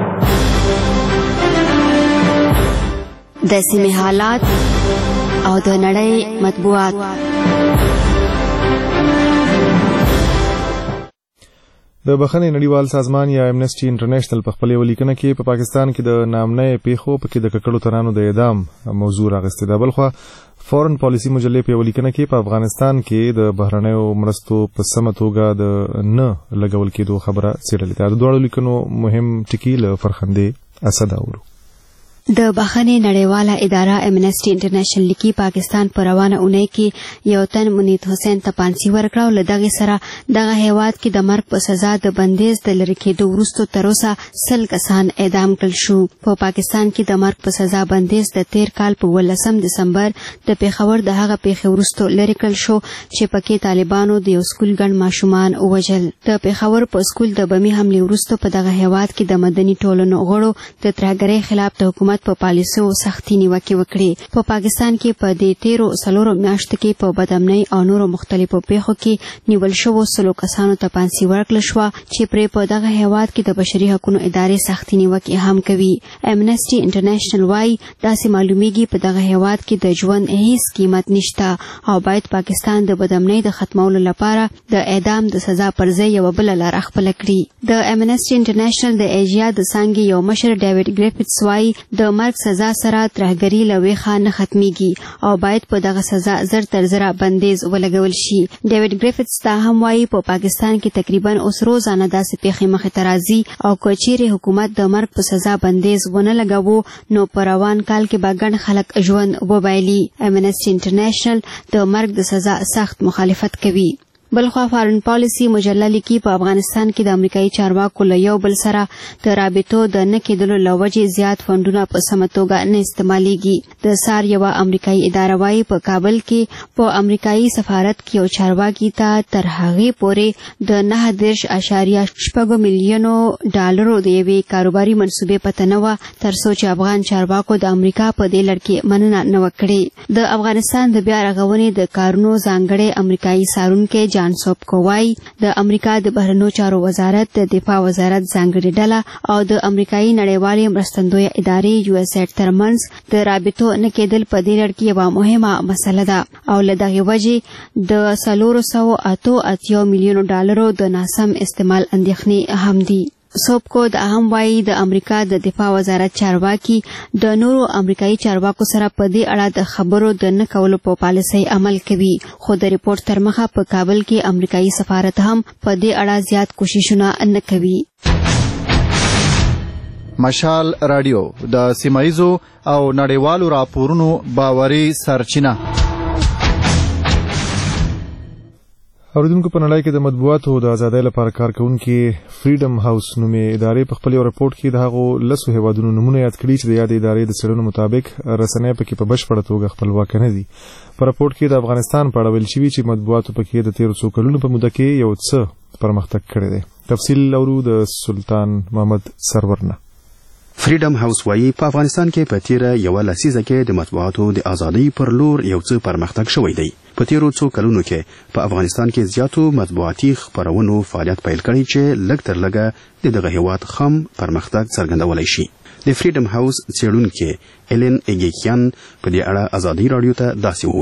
Speaker 7: د سیمې حالات او د نړۍ مطبوعات.
Speaker 1: د بخښنې نړیوال سازمان یا امنسټي انټرنیشنل په خپل ولیکنه کې په پاکستان کې د نامنې پیښو په کې د ککړو ترانو د اعدام موضوع راغستې ده. بلخو فورن پالیسی مجلې په ولیکنه کې په افغانستان کې د بهرنیو مرستو په سمه توګه د نه لګول کېدو خبره څېړلې ده. د دواړو لیکنو مهم ټکي له فرخندې اسد اورو.
Speaker 7: د بخښنې نړیواله اداره امنسټي انټرنیشنل لیکي پاکستان په روانه اونۍ کې یو تن منید حسین ته پانسي ورکړه او له دغې سره دغه هیواد کې د مرګ په سزا د بندیز د لرې کېدو وروسته تر اوسه 100 کسان اعدام کړل شو. په پاکستان کې د مرګ په سزا بندیز د تیر کال په 18 دسمبر د پیښور د هغه پیښې وروسته لرې کړل شو چې پکې طالبانو د یو سکول ګڼ ماشومان ووژل. د پیښور په سکول د بمي حملې وروسته په دغه هیواد کې د مدني ټولنو غړو د ترهګرۍ خلاف د حکومت په پالیسو سختي نیوکې وکړې. په پاکستان کې په دې تیرو 4 میاشتو کې په بدامنۍ او نورو مختلفو پیښو کې نیول شوو 100 کسانو ته پانسي ورکړل شوه چې پرې په دغه هیواد کې د بشري حقوقو ادارې سختي نیوکې هم کوي. امنسټي انټرنیشنل وايي داسې معلومیږي په دغه هیواد کې د ژوند هیڅ قیمت نشته او باید پاکستان د بدامنۍ د ختمولو لپاره د اعدام د سزا پر ځای یو بل لار خپل کړي. د امنسټي انټرنیشنل د ایشیا د څانګې یو مشر ډیوډ ګریفټس وايي د مرګ سزا سره ترهګري له ویخه نه ختمیږي او باید په دغه سزا زر تر زره بندیز ولګول شي. ډیوډ ګریفټس دا هم وايي په پاکستان کې تقریبا اوس روزانه داسې پیښې مخې ته راځي او که چیرې حکومت د مرګ په سزا بندیز ونه لګاوه نو په روان کال کې به ګڼ خلک ژوند وبایلي. امنسټي انټرنیشنل د مرګ د سزا سخت مخالفت کوي. بلخوا فارن پالیسی مجله لیکي په افغانستان کې د امریکایي چارواکو له یو بل سره د رابطو د نه کېدلو له وجې زیات فنډونه په سمه توګه نه استعمالیږي. د سار یوه امریکایي اداره وايي په کابل کې په امریکایي سفارت کې یو چارواکي ته تر هغې پورې د 9.8 میلیونو ډالرو د یوې کاروباري منصوبې پته نه وه تر څو چې افغان چارواکو د امریکا په دې لړ کې مننه نه وه کړې. د افغانستان د بیا رغونې د کارونو ځانګړی امریکایي څارونکی جان سوبکو وايي د امریکا د بهرنیو چارو وزارت د دفاع وزارت ځانګړې ډله او د امریکایي نړیوالې مرستندویه ادارې USAID ترمنځ د رابطو نه کېدل په دې لړ کې یوه مهمه مسله ده او له دغې وجې د 488 میلیونو ډالرو د ناسم استعمال اندېښنې هم دي. سوبکو دا هم وايي د امریکا د دفاع وزارت چارواکي د نورو امریکایي چارواکو سره په دې اړه د خبرو د نه کولو په پالیسۍ عمل کوي خو د ریپورت تر مخه په کابل کې امریکایي سفارت هم په دې اړه زیات کوششونه نه کوي.
Speaker 13: مشال رادیو د سیمایزو او نړیوالو راپورونو باوري سرچینه.
Speaker 1: اوریدونکو په نړۍ کې د مطبوعاتو د ازادۍ لپاره کار کوونکي فریډم هاوس نومې ادارې په خپل یو رپورټ کې د هغو 10 هیوادونو نومونه یاد کړي چې د یادې ادارې د څېړنو مطابق رسنۍ پکې په بشپړه توګه خپلواکه نه دي. په رپورټ کې د افغانستان په اړه ویل شوي چې مطبوعاتو پکې د تیرو څو کلونو په موده کې یو څه پرمختګ کړی دی. تفصیل لرو د سلطان محمد سرور نه.
Speaker 5: فریډم هاوس وايي په افغانستان کې په تیره یوه لسیزه کې د مطبوعاتو د ازادۍ پر لور یو څه پرمختګ شوی دی. په تیرو څو کلونو کې په افغانستان کې زیاتو مطبوعاتي خپرونو فعالیت پیل کړی چې لږ تر لږه د دغه هیواد خام پرمختګ څرګندولی شي. د فریډم هاوس څېړونکې ایلن ایګیکیان په دې اړه ازادۍ راډیو ته داسې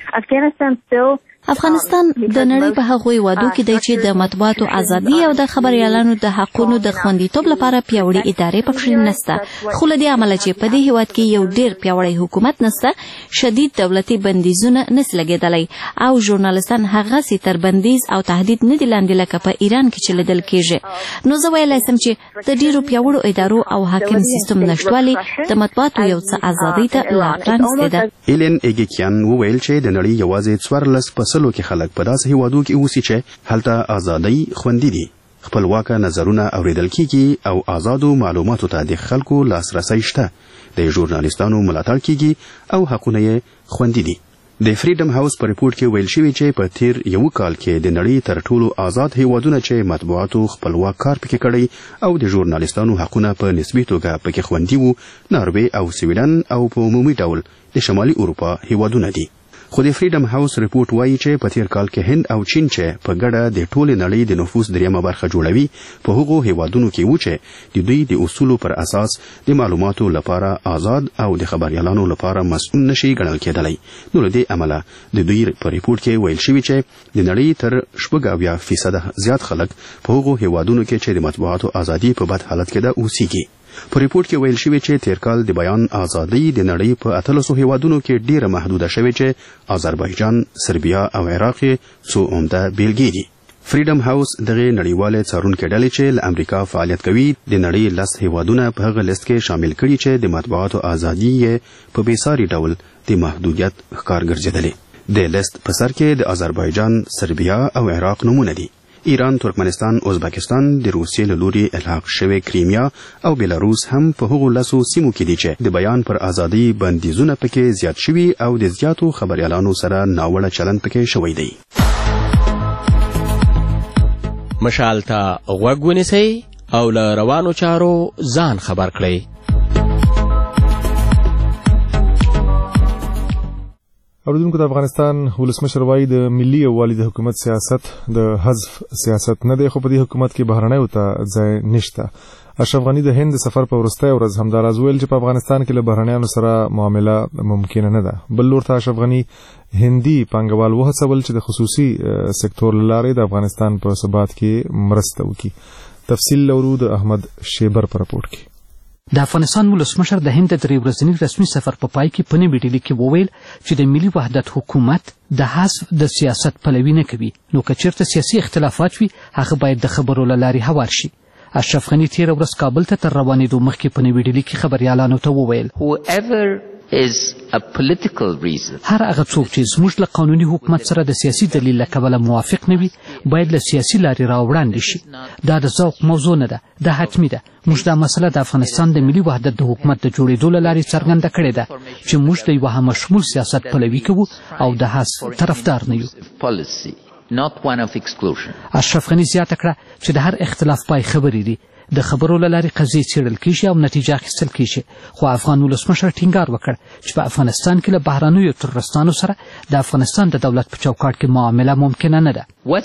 Speaker 5: وویل:
Speaker 12: افغانستان د نړۍ په هغو هیوادو کې دی چې د مطبوعاتو ازادي او د خبریالانو د حقونو د خوندیتوب لپاره پیاوړې ادارې پکې نشته. خو له دې امله چې په دې هیواد کې یو ډېر پیاوړی حکومت نشته، شدید دولتي بندیزونه نس لګېدلی او ژورنالستان هغسې تر بندیز او تهدید نه دي لاندې لکه په ایران کې چې لیدل کېږي. نو زه ویلی سم چې د ډېرو پیاوړو ادارو او حاکم سیستم نشتوالی د مطبوعاتو یو څه ازادۍ ته لار پرانیستې ده.
Speaker 5: ایلن ایګیکیان وویل چې د نړۍ یوازې 14% کې خلک په داسې هیوادو کې اوسي چې هلته ازادۍ خوندي دي، خپلواکه نظرونه اوریدل کیږي او آزادو معلوماتو ته د خلکو لاسرسی شته، د ژورنالیستانو ملاتړ کیږي او حقونه یې خوندي دي. د فریډم هاوس په ریپورت کې ویل شوی چې په تیر یو کال کې د نړۍ تر ټولو آزاد هیوادونه چې مطبوعاتو خپلواک کار پکې کړی او د ژورنالیستانو حقونه په نسبي توګه پکې خوندي وو، ناروې او سویډن او په عمومي ډول د شمالي اروپا هیوادونه دي. خو د فریډم هاوس ریپورت وایي چې په تیر کال کې هند او چین چې په ګډه د ټولې نړۍ د نفوس دریمه برخه جوړوي، په هغو هیوادونو کې و چې د دوی د اصولو پر اساس د معلوماتو لپاره آزاد او د خبریالانو لپاره مسؤل نشي ګڼل کېدلی. نو له دې امله د دوی په ریپورت کې ویل شوي چې د نړۍ تر 80% زیات خلک په هغو هیوادونو کې چې د مطبوعاتو ازادي په بد حالت کې ده اوسیږي. په ریپورت کې ویل شوی چې تیر کال د بیان ازادي د نړۍ په 1300 هیوادونو کې ډیره محدوده شوې چې آذربایجان، سربیا او عراق څو عمده بیلګې دي. فریډم هاوس دغه نړیواله څارونکو ډلې چې له امریکا فعالیت کوي د نړۍ 10 هیوادونه په هغه لیست کې شامل کړي چې د مطبوعاتو ازادي په بیساري ډول د محدودیت ښکار ګرځېدلې. د لیست په سر کې د آذربایجان، سربیا او عراق نمونه دي. ایران، ترکمنستان، ازبکستان، د روسیې له لوري الحاق شوی کریمیا او بیلاروس هم په هغو لسو سیمو کې دي چې د بیان پر ازادي بندیزونه پکې زیات شوي او د زیاتو خبريالانو سره ناوړه چلند پکې شوی دی.
Speaker 2: مشال ته غوږ ونیسئ او له روانو چارو ځان خبر کړئ.
Speaker 1: اوریدونکو د افغانستان ولسمشر وایي د ملي یووالي د حکومت سیاست د حذف سیاست نه دی، خو په دې حکومت کې بهرنیو ته ځای نشته. اشرف غني د هند سفر په وروستۍ ورځ همداراز ویل چې په افغانستان کې له بهرنیانو سره معامله ممکنه نه ده. بل لور ته اشرف غني هندي پانګوال وهڅول چې د خصوصي سکتور له لارې د افغانستان په ثبات کې مرسته وکړي. تفصیل لرو د احمد شیبر په راپورټ کې.
Speaker 8: د افغانستان ولسمشر د هند د 3 ورځني رسمي سفر په پای کې په نوې ډیلي کې وویل چې د ملي وحدت حکومت د حذف د سیاست پلوي نه کوي، نو که چیرته سیاسي اختلافات وي هغه باید د خبرو له لارې هوار شي. اشرف غني تیر ورځ کابل ته تر روانېدو مخکې په نوې ډیلي کې خبريالانو ته وویل هر هغه څوک چې زموږ له قانوني حکومت سره د سیاسي دلیل له کبله موافق نه وي باید له سیاسي لارې راوړاندې شي. دا د ذوق موضوع نه ده، دا حتمي ده. موږ دا مسله د افغانستان د ملي وحدت د حکومت د جوړېدو له لارې څرګنده کړې ده چې موږ د یوه همشمول سیاست پلوي کوو او د حذف طرفدار نه یو. اشرف غني زیاته کړه چې د هر اختلاف پای خبرې دي، د خبرو له لارې قضیې څېړل کیږي او نتیجه اخیستل کیږي. خو افغان ولسمشر ټینګار وکړ چې په افغانستان کې له بهرنیو ترورستانو سره د افغانستان د دولت په چوکاټ کې معامله ممکنه نه ده.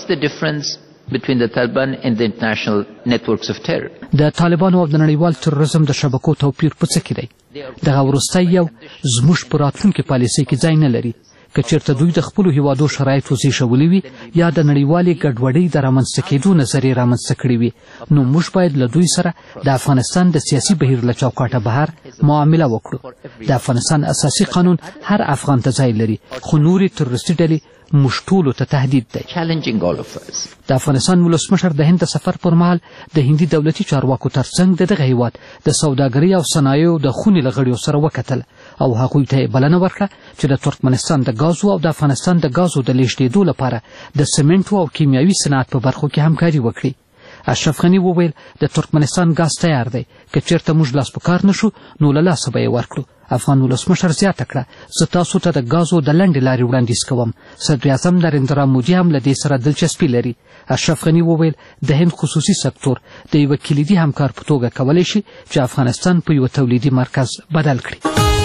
Speaker 8: د طالبانو او د نړیوال تروریزم د شبکو توپیر په څه کې دی؟ دغه وروستی یو زموږ په راتلونکي پالیسۍ کې ځای نه لري. که چیرته دوی د خپلو هیوادو شرایط وزیږولي وي یا د نړیوالې ګډوډۍ د رامنځته کېدو نظریې رامنځته کړې وي، نو موږ باید له دوی سره د افغانستان د سیاسي بهیر له چوکاټه بهر معامله وکړو. د افغانستان اساسي قانون هر افغان ته ځای لري، خو نورې تروریستي ډلې موږ ټولو ته تهدید دی. د افغانستان ولسمشر د هند سفر پر مهال د هندي دولتي چارواکو ترڅنګ دغه هیواد د سوداګرۍ او صنایعو د خونې له غړیو سره وکتل او هغوی ته بلنه ورکړه چې د ترکمنستان د غازو او د افغانستان د غازو د لیږدېدو لپاره د سمنټو او کیمیاوي صنعت په برخو کې همکاري وکړي. اشرف غني وویل د ترکمنستان غاز تیار دی، که چیرته موږ لاس په کار نشو نو له لاسه به یې ورکړو. افغان ولسمشر زیاته کړه زه تاسو ته د غازو د لنډې لارې وړاندیز کوم. صدر اعظم نریندرا مودي هم له دې سره دلچسپي لري. اشرف غني وویل د هند خصوصي سکتور د یوه کلیدي همکار په توګه کولی شي چې افغانستان په یوه تولیدي مرکز بدل کړي.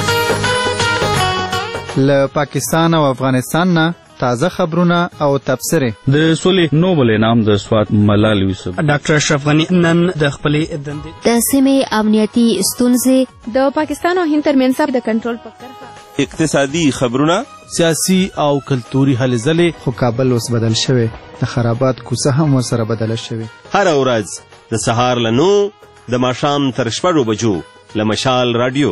Speaker 13: له پاکستان او افغانستان نه تازه خبرونه او تبصرې.
Speaker 16: د سولې نوبل انعام د سوات ملال یوسف.
Speaker 9: ډاکټر اشرف غني نن د خپلې دندې
Speaker 7: د سیمې امنیتي ستونزې،
Speaker 12: د پاکستان او هند ترمنځ د کنټرول په کرښه،
Speaker 22: اقتصادي خبرونه،
Speaker 13: سیاسي او کلتوري هلې ځلې. خو کابل اوس بدل شوی، د خرابات کوڅه هم ورسره بدله شوې.
Speaker 22: هر ورځ د سهار له 9 د ماښام تر 6 بجو له مشال رادیو.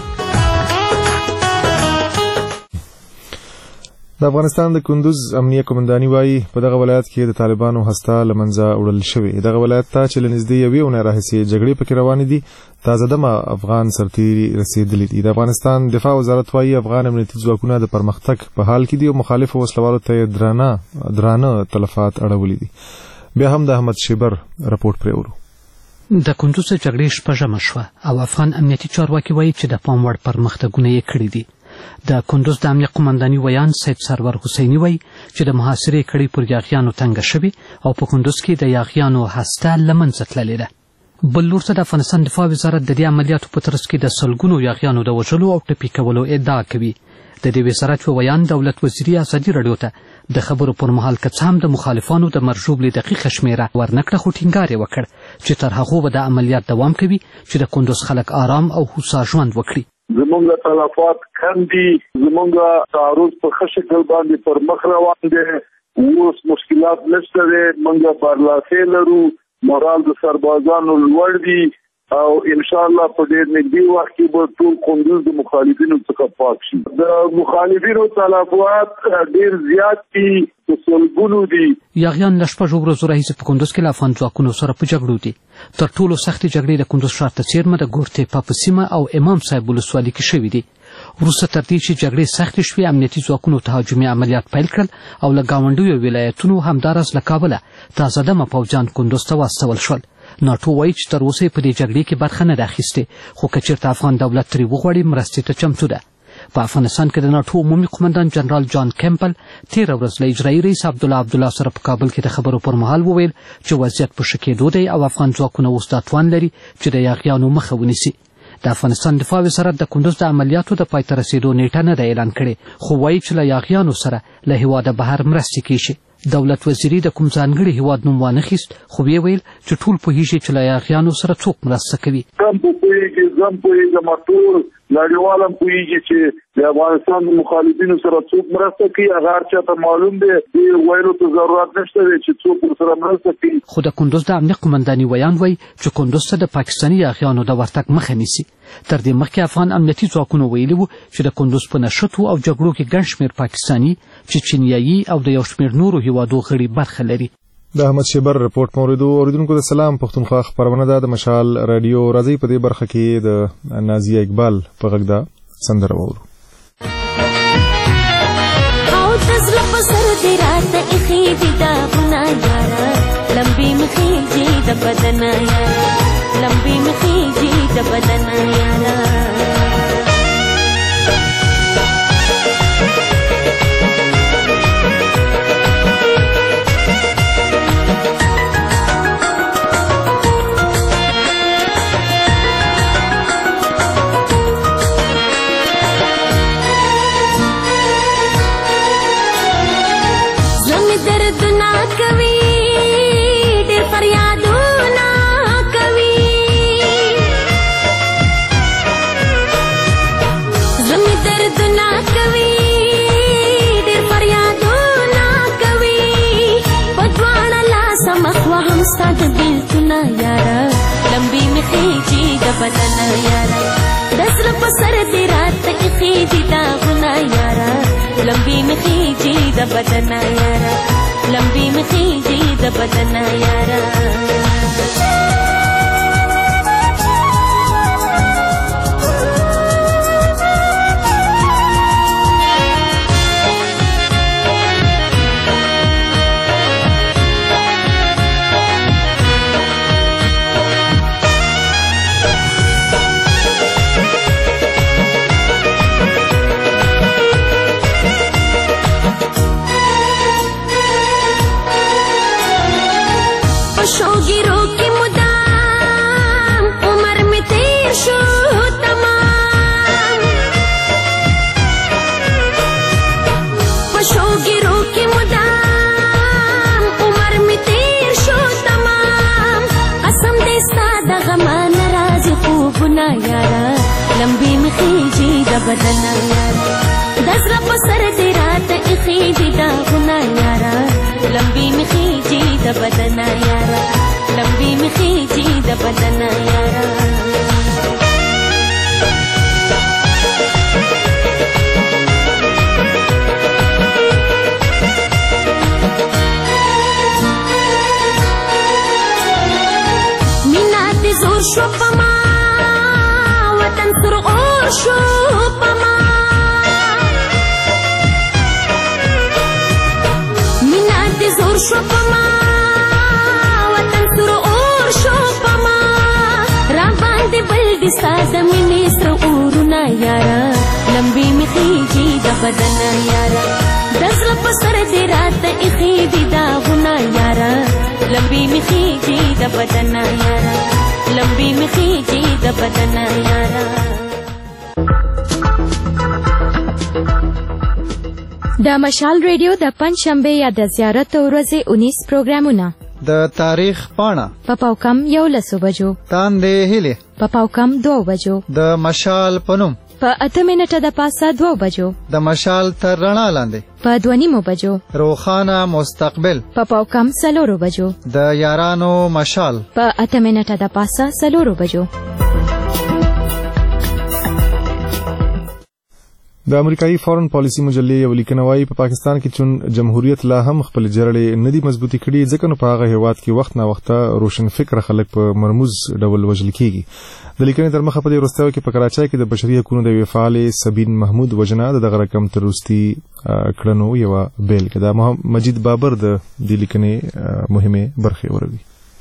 Speaker 1: د افغانستان د کندوز امنیه قومنداني وایي په دغه ولایت کې د طالبانو هسته له منځه وړل شوې. دغه ولایت ته چې له نږدې یوې اونۍ راهیسې جګړې پکې روانې دي تازه دمه افغان سرتیري رسېدلي دي. د افغانستان دفاع وزارت وایي افغان امنیتي ځواکونه د پرمختګ په حال کې دي او مخالفو وسلوالو ته یې درانه تلفات اړولي دي. بیا هم د احمد شیبر راپورټ پرې ورو.
Speaker 8: د کندوز جګړې شپږمه شوه او افغان امنیتي چارواکي وایي چې د پام وړ پرمختګونه یې کړي دي. د کندوز د امنیه قومنداني ویان سید سرور حسیني وایي چې د محاصرې کړۍ پر یاغیانو تنګه شوې او په کندوز کې د یاغیانو هسته له منځه تللې ده. بل لور ته د افغانستان دفاع وزارت د دې عملیاتو په ترڅ کې د سلګونو یاغیانو د وژلو او ټپي کولو ادعا کوي. د دې وزارت ویان دولت وزیري ازادي راډیو ته د خبرو پر مهال که څه هم د مخالفانو د مرژوبلې دقیقه شمیره ورنکړه، خو ټینګار یې وکړ چې تر هغو به د عملیات دوام کوي چې د کندوز خلک آرام او هوسا ژوند وکړي.
Speaker 14: زمونږ تلفات کم دي، زمونږ تعرض په ښه شکل باندې پر مخ روان دی، اوس مشکلات نشته دی، موږ برلاسي لرو، مورال د سربازانو لوړ دي او ان شاء الله په ډېر نږدې وخت کې به ټول کندوز د مخالفینو څخه پاک شي. د مخالفینو تلفات ډېر زیات دي، سلګونو دي.
Speaker 8: یاغیان له شپږ ورځو راهیسې په کندوز کې له افغان ځواکونو سره په جګړو دي. تر ټولو سختې جګړې د کندوز ښار ته څیرمه د ګورتې په سیمه او امام صاحب ولسوالۍ کې شوې دي. وروسته تر دې چې جګړې سختې شوې، امنیتي ځواکونو تهاجمي عملیات پیل کړل او له ګاونډیو ولایتونو همداراز له کابله تازه دمه پوځیان کندوز ته واستول شول. ناټو وایي چې تر اوسه په دې جګړې کې برخه نه ده اخیستې، خو که چېرته افغان دولت ترې وغواړي مرستې ته چمتو ده. په افغانستان کې د ناټو عمومي قمندان جنرال جان کیمپل تېره ورځ له اجرایي رئیس عبدالله سره په کابل کې د خبرو پر مهال وویل چې وضعیت په ښه کېدو دی او افغان ځواکونه اوس دا توان لري چې د یاغیانو مخه ونیسي. د افغانستان دفاع وزارت د کندوز د عملیاتو د پای ته رسېدو نیټه نه ده اعلان کړې، خو وایي چې له یاغیانو سره له هېواده بهر مرستې کیږي. دولت وزیري د کوم ځانګړي هېواد نوم وانخیست، خو ویې ویل چې ټول پوهېږي چې له یاغیانو سره څوک مرسته کوي.
Speaker 14: زم پوهېږم، ټول نړیوال هم پوهېږي چې د افغانستان د مخالفینو سره څوک مرسته کوي. هغه هر چاته معلوم دی، دې ویلو ته ضرورت نشته دی چې څوک ورسره مرسته کوي. خو
Speaker 8: د کندوز د امنیه قمنداني ویان وایي چې کندوز ته د پاکستاني یاغیانو د ورتګ مخه نیسي. تر دې مخکې افغان امنیتي ځواکونو ویلي وو چې د کندوز په نښتو او جګړو کې ګڼ شمېر پاکستاني، چچنیایي او د یو شمېر نورو هېوادو غړي برخه لري.
Speaker 1: د احمد شیبر رپورټ اوریدونکو د سلام پښتونخوا خبرونه ده د مشال رادیو. راځي په دې برخه کې د نازیه اقبال په غږ ده سندره واورو.
Speaker 11: او تزله په سر دې راته ایښي دي داغونه یاره، لمبې مې خېږي د بدن یاره، لمبې مې خېږي د بدن یاره. بدن یارا دسر پسر دی رات اخی دی داغنا یارا، لمبی مخی جی د بدن یارا، لمبی مخی جی د بدن یارا. لمبی مخیجی د بدن یارا، دزر پسر دی رات اخیجی داغنا یارا، لمبی مخیجی د بدن یارا، لمبی مخیجی د بدن یارا. مینا دی زور شو پما تر اور شو پما، مینا دی زور شو پما وطن تر اور شو پما، را باندې بل دی ساز مینې سر اورونه یارا، لمبی مخیجی د بدن یارا، دزل پسر دی رات اخی دی داغونه یارا، لمبی مخیجی د بدن یارا، لمبی مخیجی د بدن یارا.
Speaker 12: د مشال ریډیو د پنځشنبه یا د زیارت ورځې 19 پروګرامونه
Speaker 13: د تاریخ پاڼه
Speaker 12: په پاوکم 11 بجو،
Speaker 13: تاندې هلي
Speaker 12: په پاوکم 2 بجو،
Speaker 13: د مشال پنوم
Speaker 12: په 8 منټه د پاسه 2 بجو
Speaker 13: د مشال تر رڼا لاندې
Speaker 12: په 2:30 بجو
Speaker 13: روخانه مستقبل
Speaker 12: په پاوکم 4 بجو
Speaker 13: د یارانو مشال
Speaker 12: په 8 منټه د پاسه 4 بجو.
Speaker 1: د امریکایي فورن پالیسی مجلې یو لیکنه وايي په پاکستان کې چون جمهوریت لا هم خپل جرړې ندي مضبوطی کړي ځکه نو په هغه هیواد کې وخت نه وخت روشن فکر خلک په مرموز ډول وژل کیږي. د لیکنې تر مخه په دې وروستیو کې په کراچۍ کې د بشري حقوقو د فعال سبین محمود وجنا دغه رقم تروستی کړنو یو بیلګه ده. مجید بابر د دې لیکنې مهمه برخه وروي.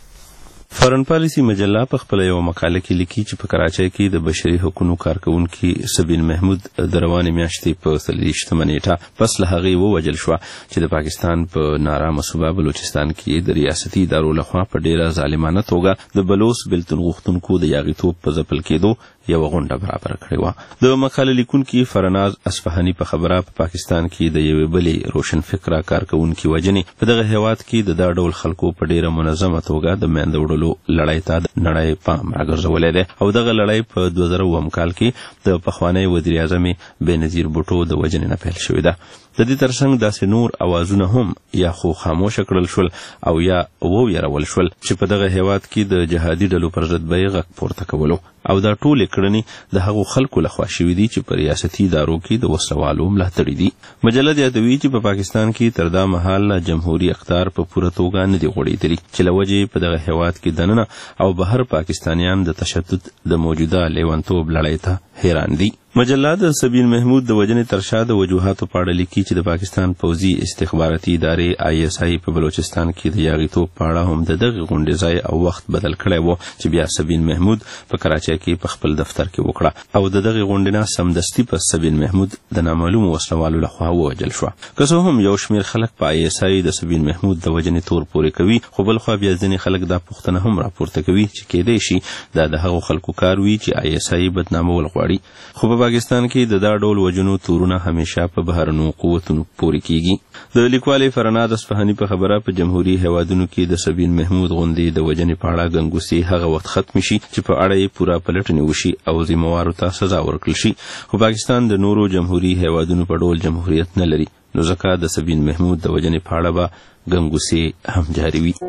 Speaker 15: فورن پالیسی مجله په خپل یو مقاله کې لیکي چې په کراچۍ کې د بشري حقوقو کارکونکي سبین محمود د روانې میاشتې په 30 نیټه پس له هغې ووجل شو چې د پاکستان په نارامه صوبه بلوچستان کې د ریاستي ادارو لخوا په ډیره ظالمانه توګه د بلوچ بلتون غوښتونکو د یاغیتوب په ځپل کېدو یو غونډه برابر کړې وه. د مقاله لیکونکي فرناز اصفهاني په خبره په پاکستان کې د یوې بلې روشن فکره کارکونکي وجنې په دغه هیواد کې د دا ډول خلکو په ډیره منظمه توګه د میندو وړلو لړۍ ته د نړۍ پام راګرځولی دی او دغه لړۍ په 2000 کال کې د پخوانی وزیر اعظم بېنظیر بوټو د وجنې نه پیل شوې ده. د دې ترڅنګ داسې نور اوازونه هم یا خو خاموشه کړل شول او یا وویرول شول چې په دغه هیواد کې د جهادي ډلو پر ضد به یې غږ پورته کولو او دا ټولې کړنې د هغو خلکو لخوا شوي دي چې په ریاستي ادارو کې د وسلوالو ملاتړي دي. مجله یادوي چې په پاکستان کې تر دا مهال جمهوریت اقتدار په پوره توګه نه دی غوړېدلی چې له وجې په دغه هیواد کې دننه او بهر پاکستانیان د تشدد د موجوده لیونتوب لړۍ ته حیران دي. مجله د سبین محمود د وجنې تر شا د وجوهاتو په اړه لیکي چې د پاکستان پوځي استخباراتي ادارې ISI په بلوچستان کې د یاغیتوب په اړه هم د دغه غونډې ځای او وخت بدل کړی و چې بیا سبین محمود په کراچۍ کې په خپل دفتر کې وکړه او د دغه غونډې نه سمدستي په سبین محمود د نامعلومو وسلوالو لخوا ووژل شو. که څه هم یو شمېر خلک په ISI د سبین محمود د وجنې تور پورې کوي خو بل خوا بیا ځینې خلک دا پوښتنه هم راپورته کوي چې کېدای شي دا د هغو خلکو کار وي چې ISI بدنامول غواړي. خو په پاکستان کې د دا ډول وجنو تورونه همیشه په بهرنو قوتونو پورې کیږي. د لیکوالې فرناد اصفهاني په خبره په جمهوریت هیوادونو کې د سبین محمود غونډې د وجنې په اړه ګنګوسې هغه وخت ختم شي چې په اړه یې پوره پلټنې وشي او ذمهوارو ته سزا ورکړل شي. خو پاکستان د نورو جمهوریت هیوادونو په ډول جمهوریت نه لري نو ځکه د سبین محمود د وجنې په اړه به ګنګوسې هم جاري وي.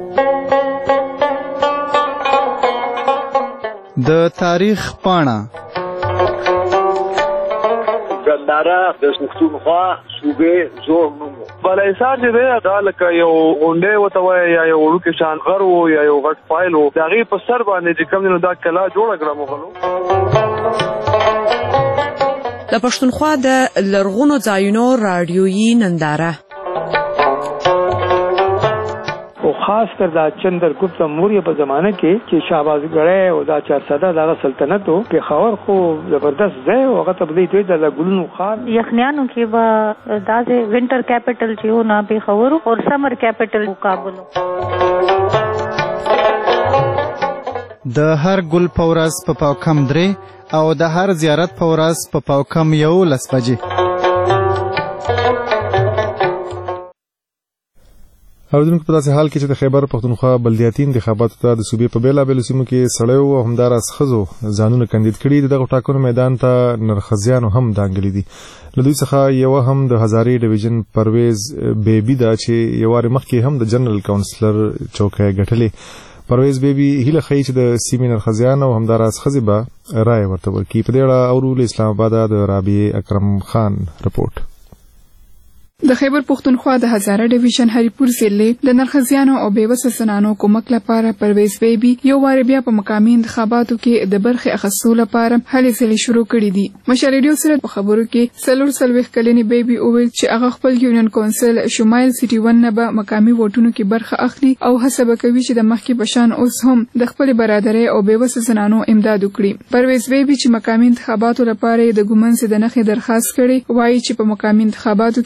Speaker 13: د تاریخ پاڼه
Speaker 14: ګنداره د پښتونخوا صوبې زوړ نوم بلایسار چې دی دا لکه یو غونډې ورته وایي یا یو وړوکی شان غر و یا یو غټ فایل و د هغې په سر باندې چې کوم دی نو دا کلا جوړه کړه مغلو.
Speaker 17: د پښتونخوا د لرغونو ځایونو راډیویي ننداره
Speaker 18: او خاص کر دا چندرګپت موریه په زمانه کې چې شهبازګړی او دا 400 دغه سلطنت او پېښور خو زبردست ځای او هغه ته بدلی دوی د ګلونو خان
Speaker 19: یخنیانو کې به داسې وینټر کیپټل چې و نه پېښور او سمر کیپټل کابل.
Speaker 13: د هر ګل په ورځ په پاوکم 3 او د هر زیارت په ورځ په پاوکم 11 بجې.
Speaker 1: اوردونکو په داسې حال کې چې د خیبر پښتونخوا بلدیاتي انتخاباتو ته د صوبې په بیلابېلو سیمو کې سړیو او همداراز ښځو ځانونه کاندید کړي دي. دغه ټاکنو میدان ته نرخزیانو هم دانګلي دي. له دوی څخه یوه هم د هزارې ډیویژن پرویز بیبي ده چې یو وارې مخکې هم د جنرال کاونسلر چوکۍ ګټلې. پرویز بیبي هیله ښیي چې د سیمې نرخزیان او همداراز ښځې به رایه ورته ورکړي. په دې اړه اورو له اسلام آباده د رابعې اکرم خان رپورټ.
Speaker 25: د خیبر پښتونخوا د هزاره ډیویژن هریپور ضلع د نرخزیانو او بیوسه زنانو کومک لپاره پرویز بیبي یو وار بیا په مقامي انتخاباتو کې د برخې اخیستلو لپاره هلې ځلې شروع کړې دي. مشال ریډیو سره په خبرو کې 40 کلنې بیبي وویل چې هغه خپل یونین کونسل شمال سټي 1 نه به مقامي ووټونو کې برخه اخلي او هڅه به کوي چې د مخکې بشان اوس هم د خپل برادرۍ او بیوسه زنانو امداد وکړي. پرویز بیبي چې مقامي انتخاباتو لپاره د ګومنس د نخې درخواست کړي وایي چې په مقامي انتخاباتو کې د هغې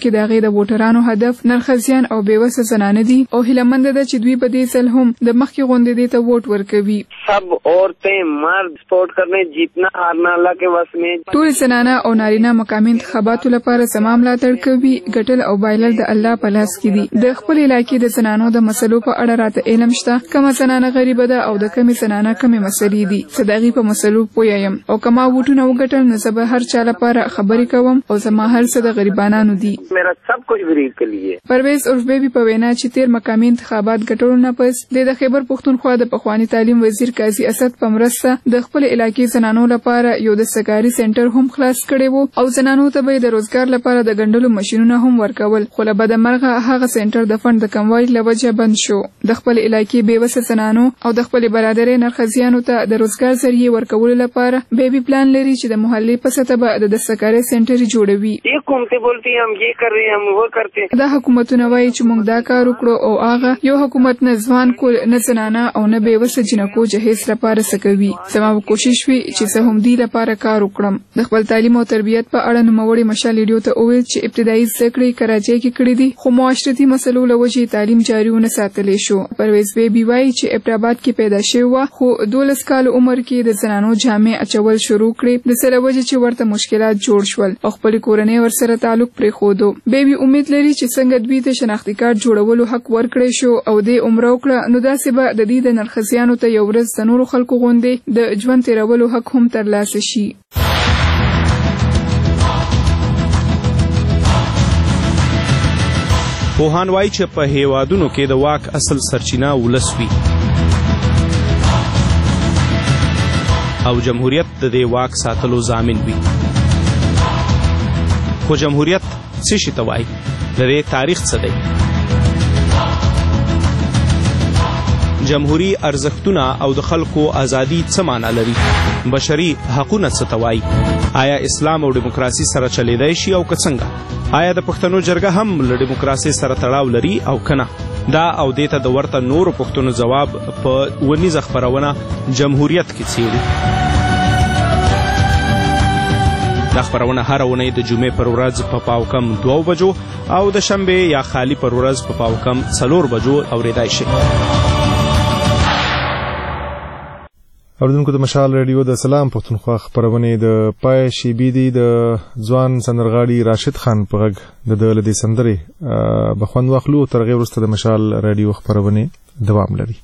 Speaker 25: د ووټرانو هدف نرخزیان او بیوسه زنانه دي او هیلمند ده چې دوی په دې ځل هم د مخکې غونډې دې ته ووټ ورکوي.
Speaker 4: سب عورتیں مرد سپورٹ کرنے جیتنا ہارنا اللہ کے وس میں.
Speaker 25: ټول زنانه او نارینه مقامي انتخاباتو لپاره سما ملاتړ کوي. ګټل او بایلل د الله په لاس کې دي. د خپل علاقې د زنانو د مسلو په اړه راته علم شته. کومه زنانه غریبه ده او د کومې زنانه کومې مسلې دي. صداغي په مسلو پویم او کما ووټونه وګټل نو زه به هر چا لپاره خبرې کوم او زما هر څه د غریبانو دي.
Speaker 4: میرا سب کچھ غریب کے لیے.
Speaker 25: پرویز عرف بیبي په وینا چې تیر مقامي انتخابات ګټلو نه پس د خیبر پښتونخوا د پخوانی تعلیم وزیر قاضي اسد په مرسته د خپل علاقې زنانو لپاره یو د سګاري سنټر هم خلاص کړی وو او زنانو ته به د روزګار لپاره د ګندلو ماشينونه هم ورکول. خو له بده مرغه هغه سنټر د فند د کموالي له وجه بند شو. د خپل علاقې بیوسه زنانو او د خپل برادرۍ نرخزیانو ته د روزګار ذریعہ ورکول لپاره بیبي پلان لري چې د محلي په سطح به د سګاري سنټر جوړوي.
Speaker 4: حکومت بولتي هم یہ کر رہے هم وہ کرتے.
Speaker 25: دا حکومتونه وایي چې موږ دا کار وکړو او هغه یو حکومت نه ځوان کول نه زنانه او نه بیوسه جنکو جهیز لپاره سکوي. زما کوشش وی چې زه هم دې لپاره کار وکړم. د خپل تعلیم او تربیت په اړه نوموړي مشال ریډیو ته وویل چې ابتدایي زده کړې کراچۍ کې کړې دي خو معاشرتي مسلو له وجې تعلیم جاري ونه ساتلی شو. پرویز بیبي وایي چې ابراهاد کې پیدا شوی و خو 12 کال عمر کې د زنانو جامې اچول شروع کړې د سره وجې چې ورته مشکلات جوړ شول او خپل کورنۍ ورسره تعلق پرې خودو. بیبي امید لري چې څنګه دوی ته شناختی کارت جوړولو حق ورکړي شو او د عمره وکړه نو داسې به د دې د نرخزیانو ته یو ورځ د نورو خلکو غوندې د ژوند تیرولو حق هم ترلاسه شي.
Speaker 10: پوهان وایي چې په هیوادونو کې د واک اصل سرچینه ولس وي او جمهوریت د دې واک ساتلو ضامن وي. خو جمهوریت څه شي ته وایي؟ د دې تاریخ څه دی؟ جمهوری ارزښتونه او د خلکو ازادي څه معنا لري؟ بشري حقونه څه ته وایي؟ آیا اسلام او دیموکراسي سره چلیدای شي او که څنګه؟ آیا د پښتنو جرګه هم له دیموکراسي سره تړاو لري او کنه؟ دا او دې ته د ورته نورو پښتنو ځواب په ونیزه خپرونه جمهوریت کې څیړو. دا خپرونه هر اونۍ د جمعې پر ورځ په پاوکم 2 بجو او د شنبې یا خالی پر ورځ په پاوکم 4 بجو اوریدای شي.
Speaker 1: اوریدونکو د مشال ریډیو د سلام پښتونخوا خبرونه د پای شیبي دی د ځوان سندرغاړي راشد خان په غږ د لدې سندرې بخوند واخلو تر غیر وروسته د مشال ریډیو خبرونه دوام لري.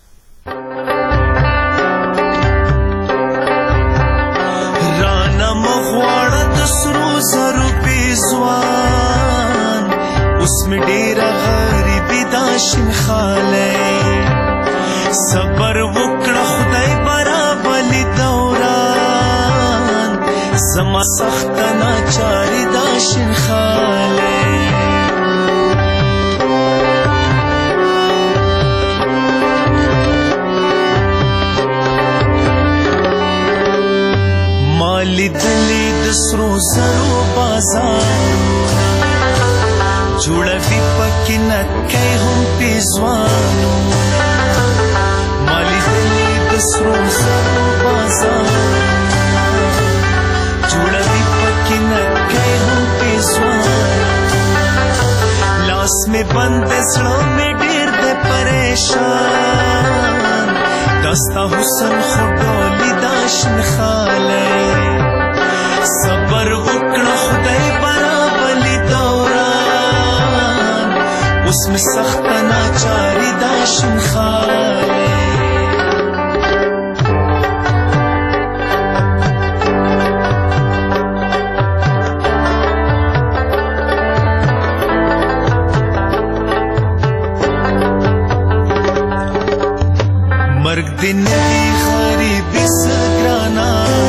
Speaker 20: رانا مغواړه د سرو زرو پیزوان اوس مې ډېره غریبي دا شینخالی صبر وکړه خدای برابلی دوران زما سخت ناچاری دا شینخالی مالی دلی د سرو زرو بازارونه جوړوي پکې نکۍ هم پیزوانونه سرو زرو بازار جوړوي پکې نکۍ هم پیزوان لاس مې بند زړه مې ډېر دی پریشان دا ستا حسن خو ډولي دا شینخالی صبر وکړه خدای برابلي دوران اوس مې سخته ناچاري دا شینخالی مرگ دن دی غریبی سگرانا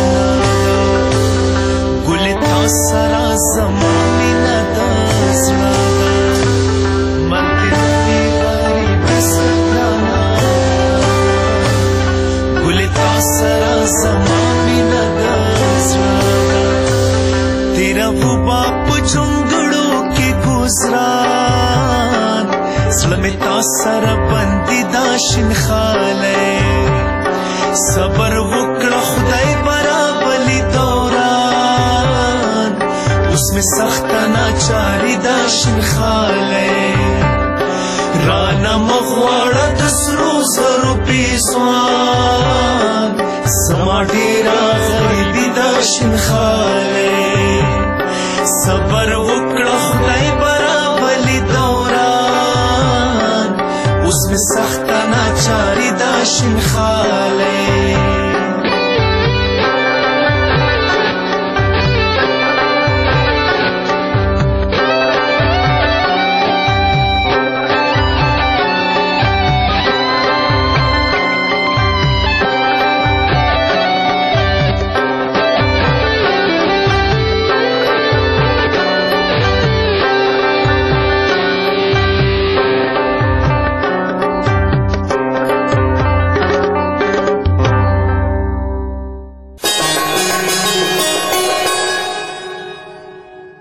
Speaker 20: گل تا سرا زمانی ندازنا مرگ دن دی غریبی سگرانا گل تا سرا زمانی ندازنا تیرا وہ باپ جنگڑوں کی گزران سلمی تا سرا بندی دا شینخالی صبر وکړه خدای برابلی دوران اوس उसमें सख्त नाचारी दा शिनखाले राना मगवाड़ा दसरो सरो पेसवान समा डेरा गरीबी दा शिनखाले सबर वकड़ा खुदाई बराबली दौरान उसमें सख्त नाचारी दा शिनखाले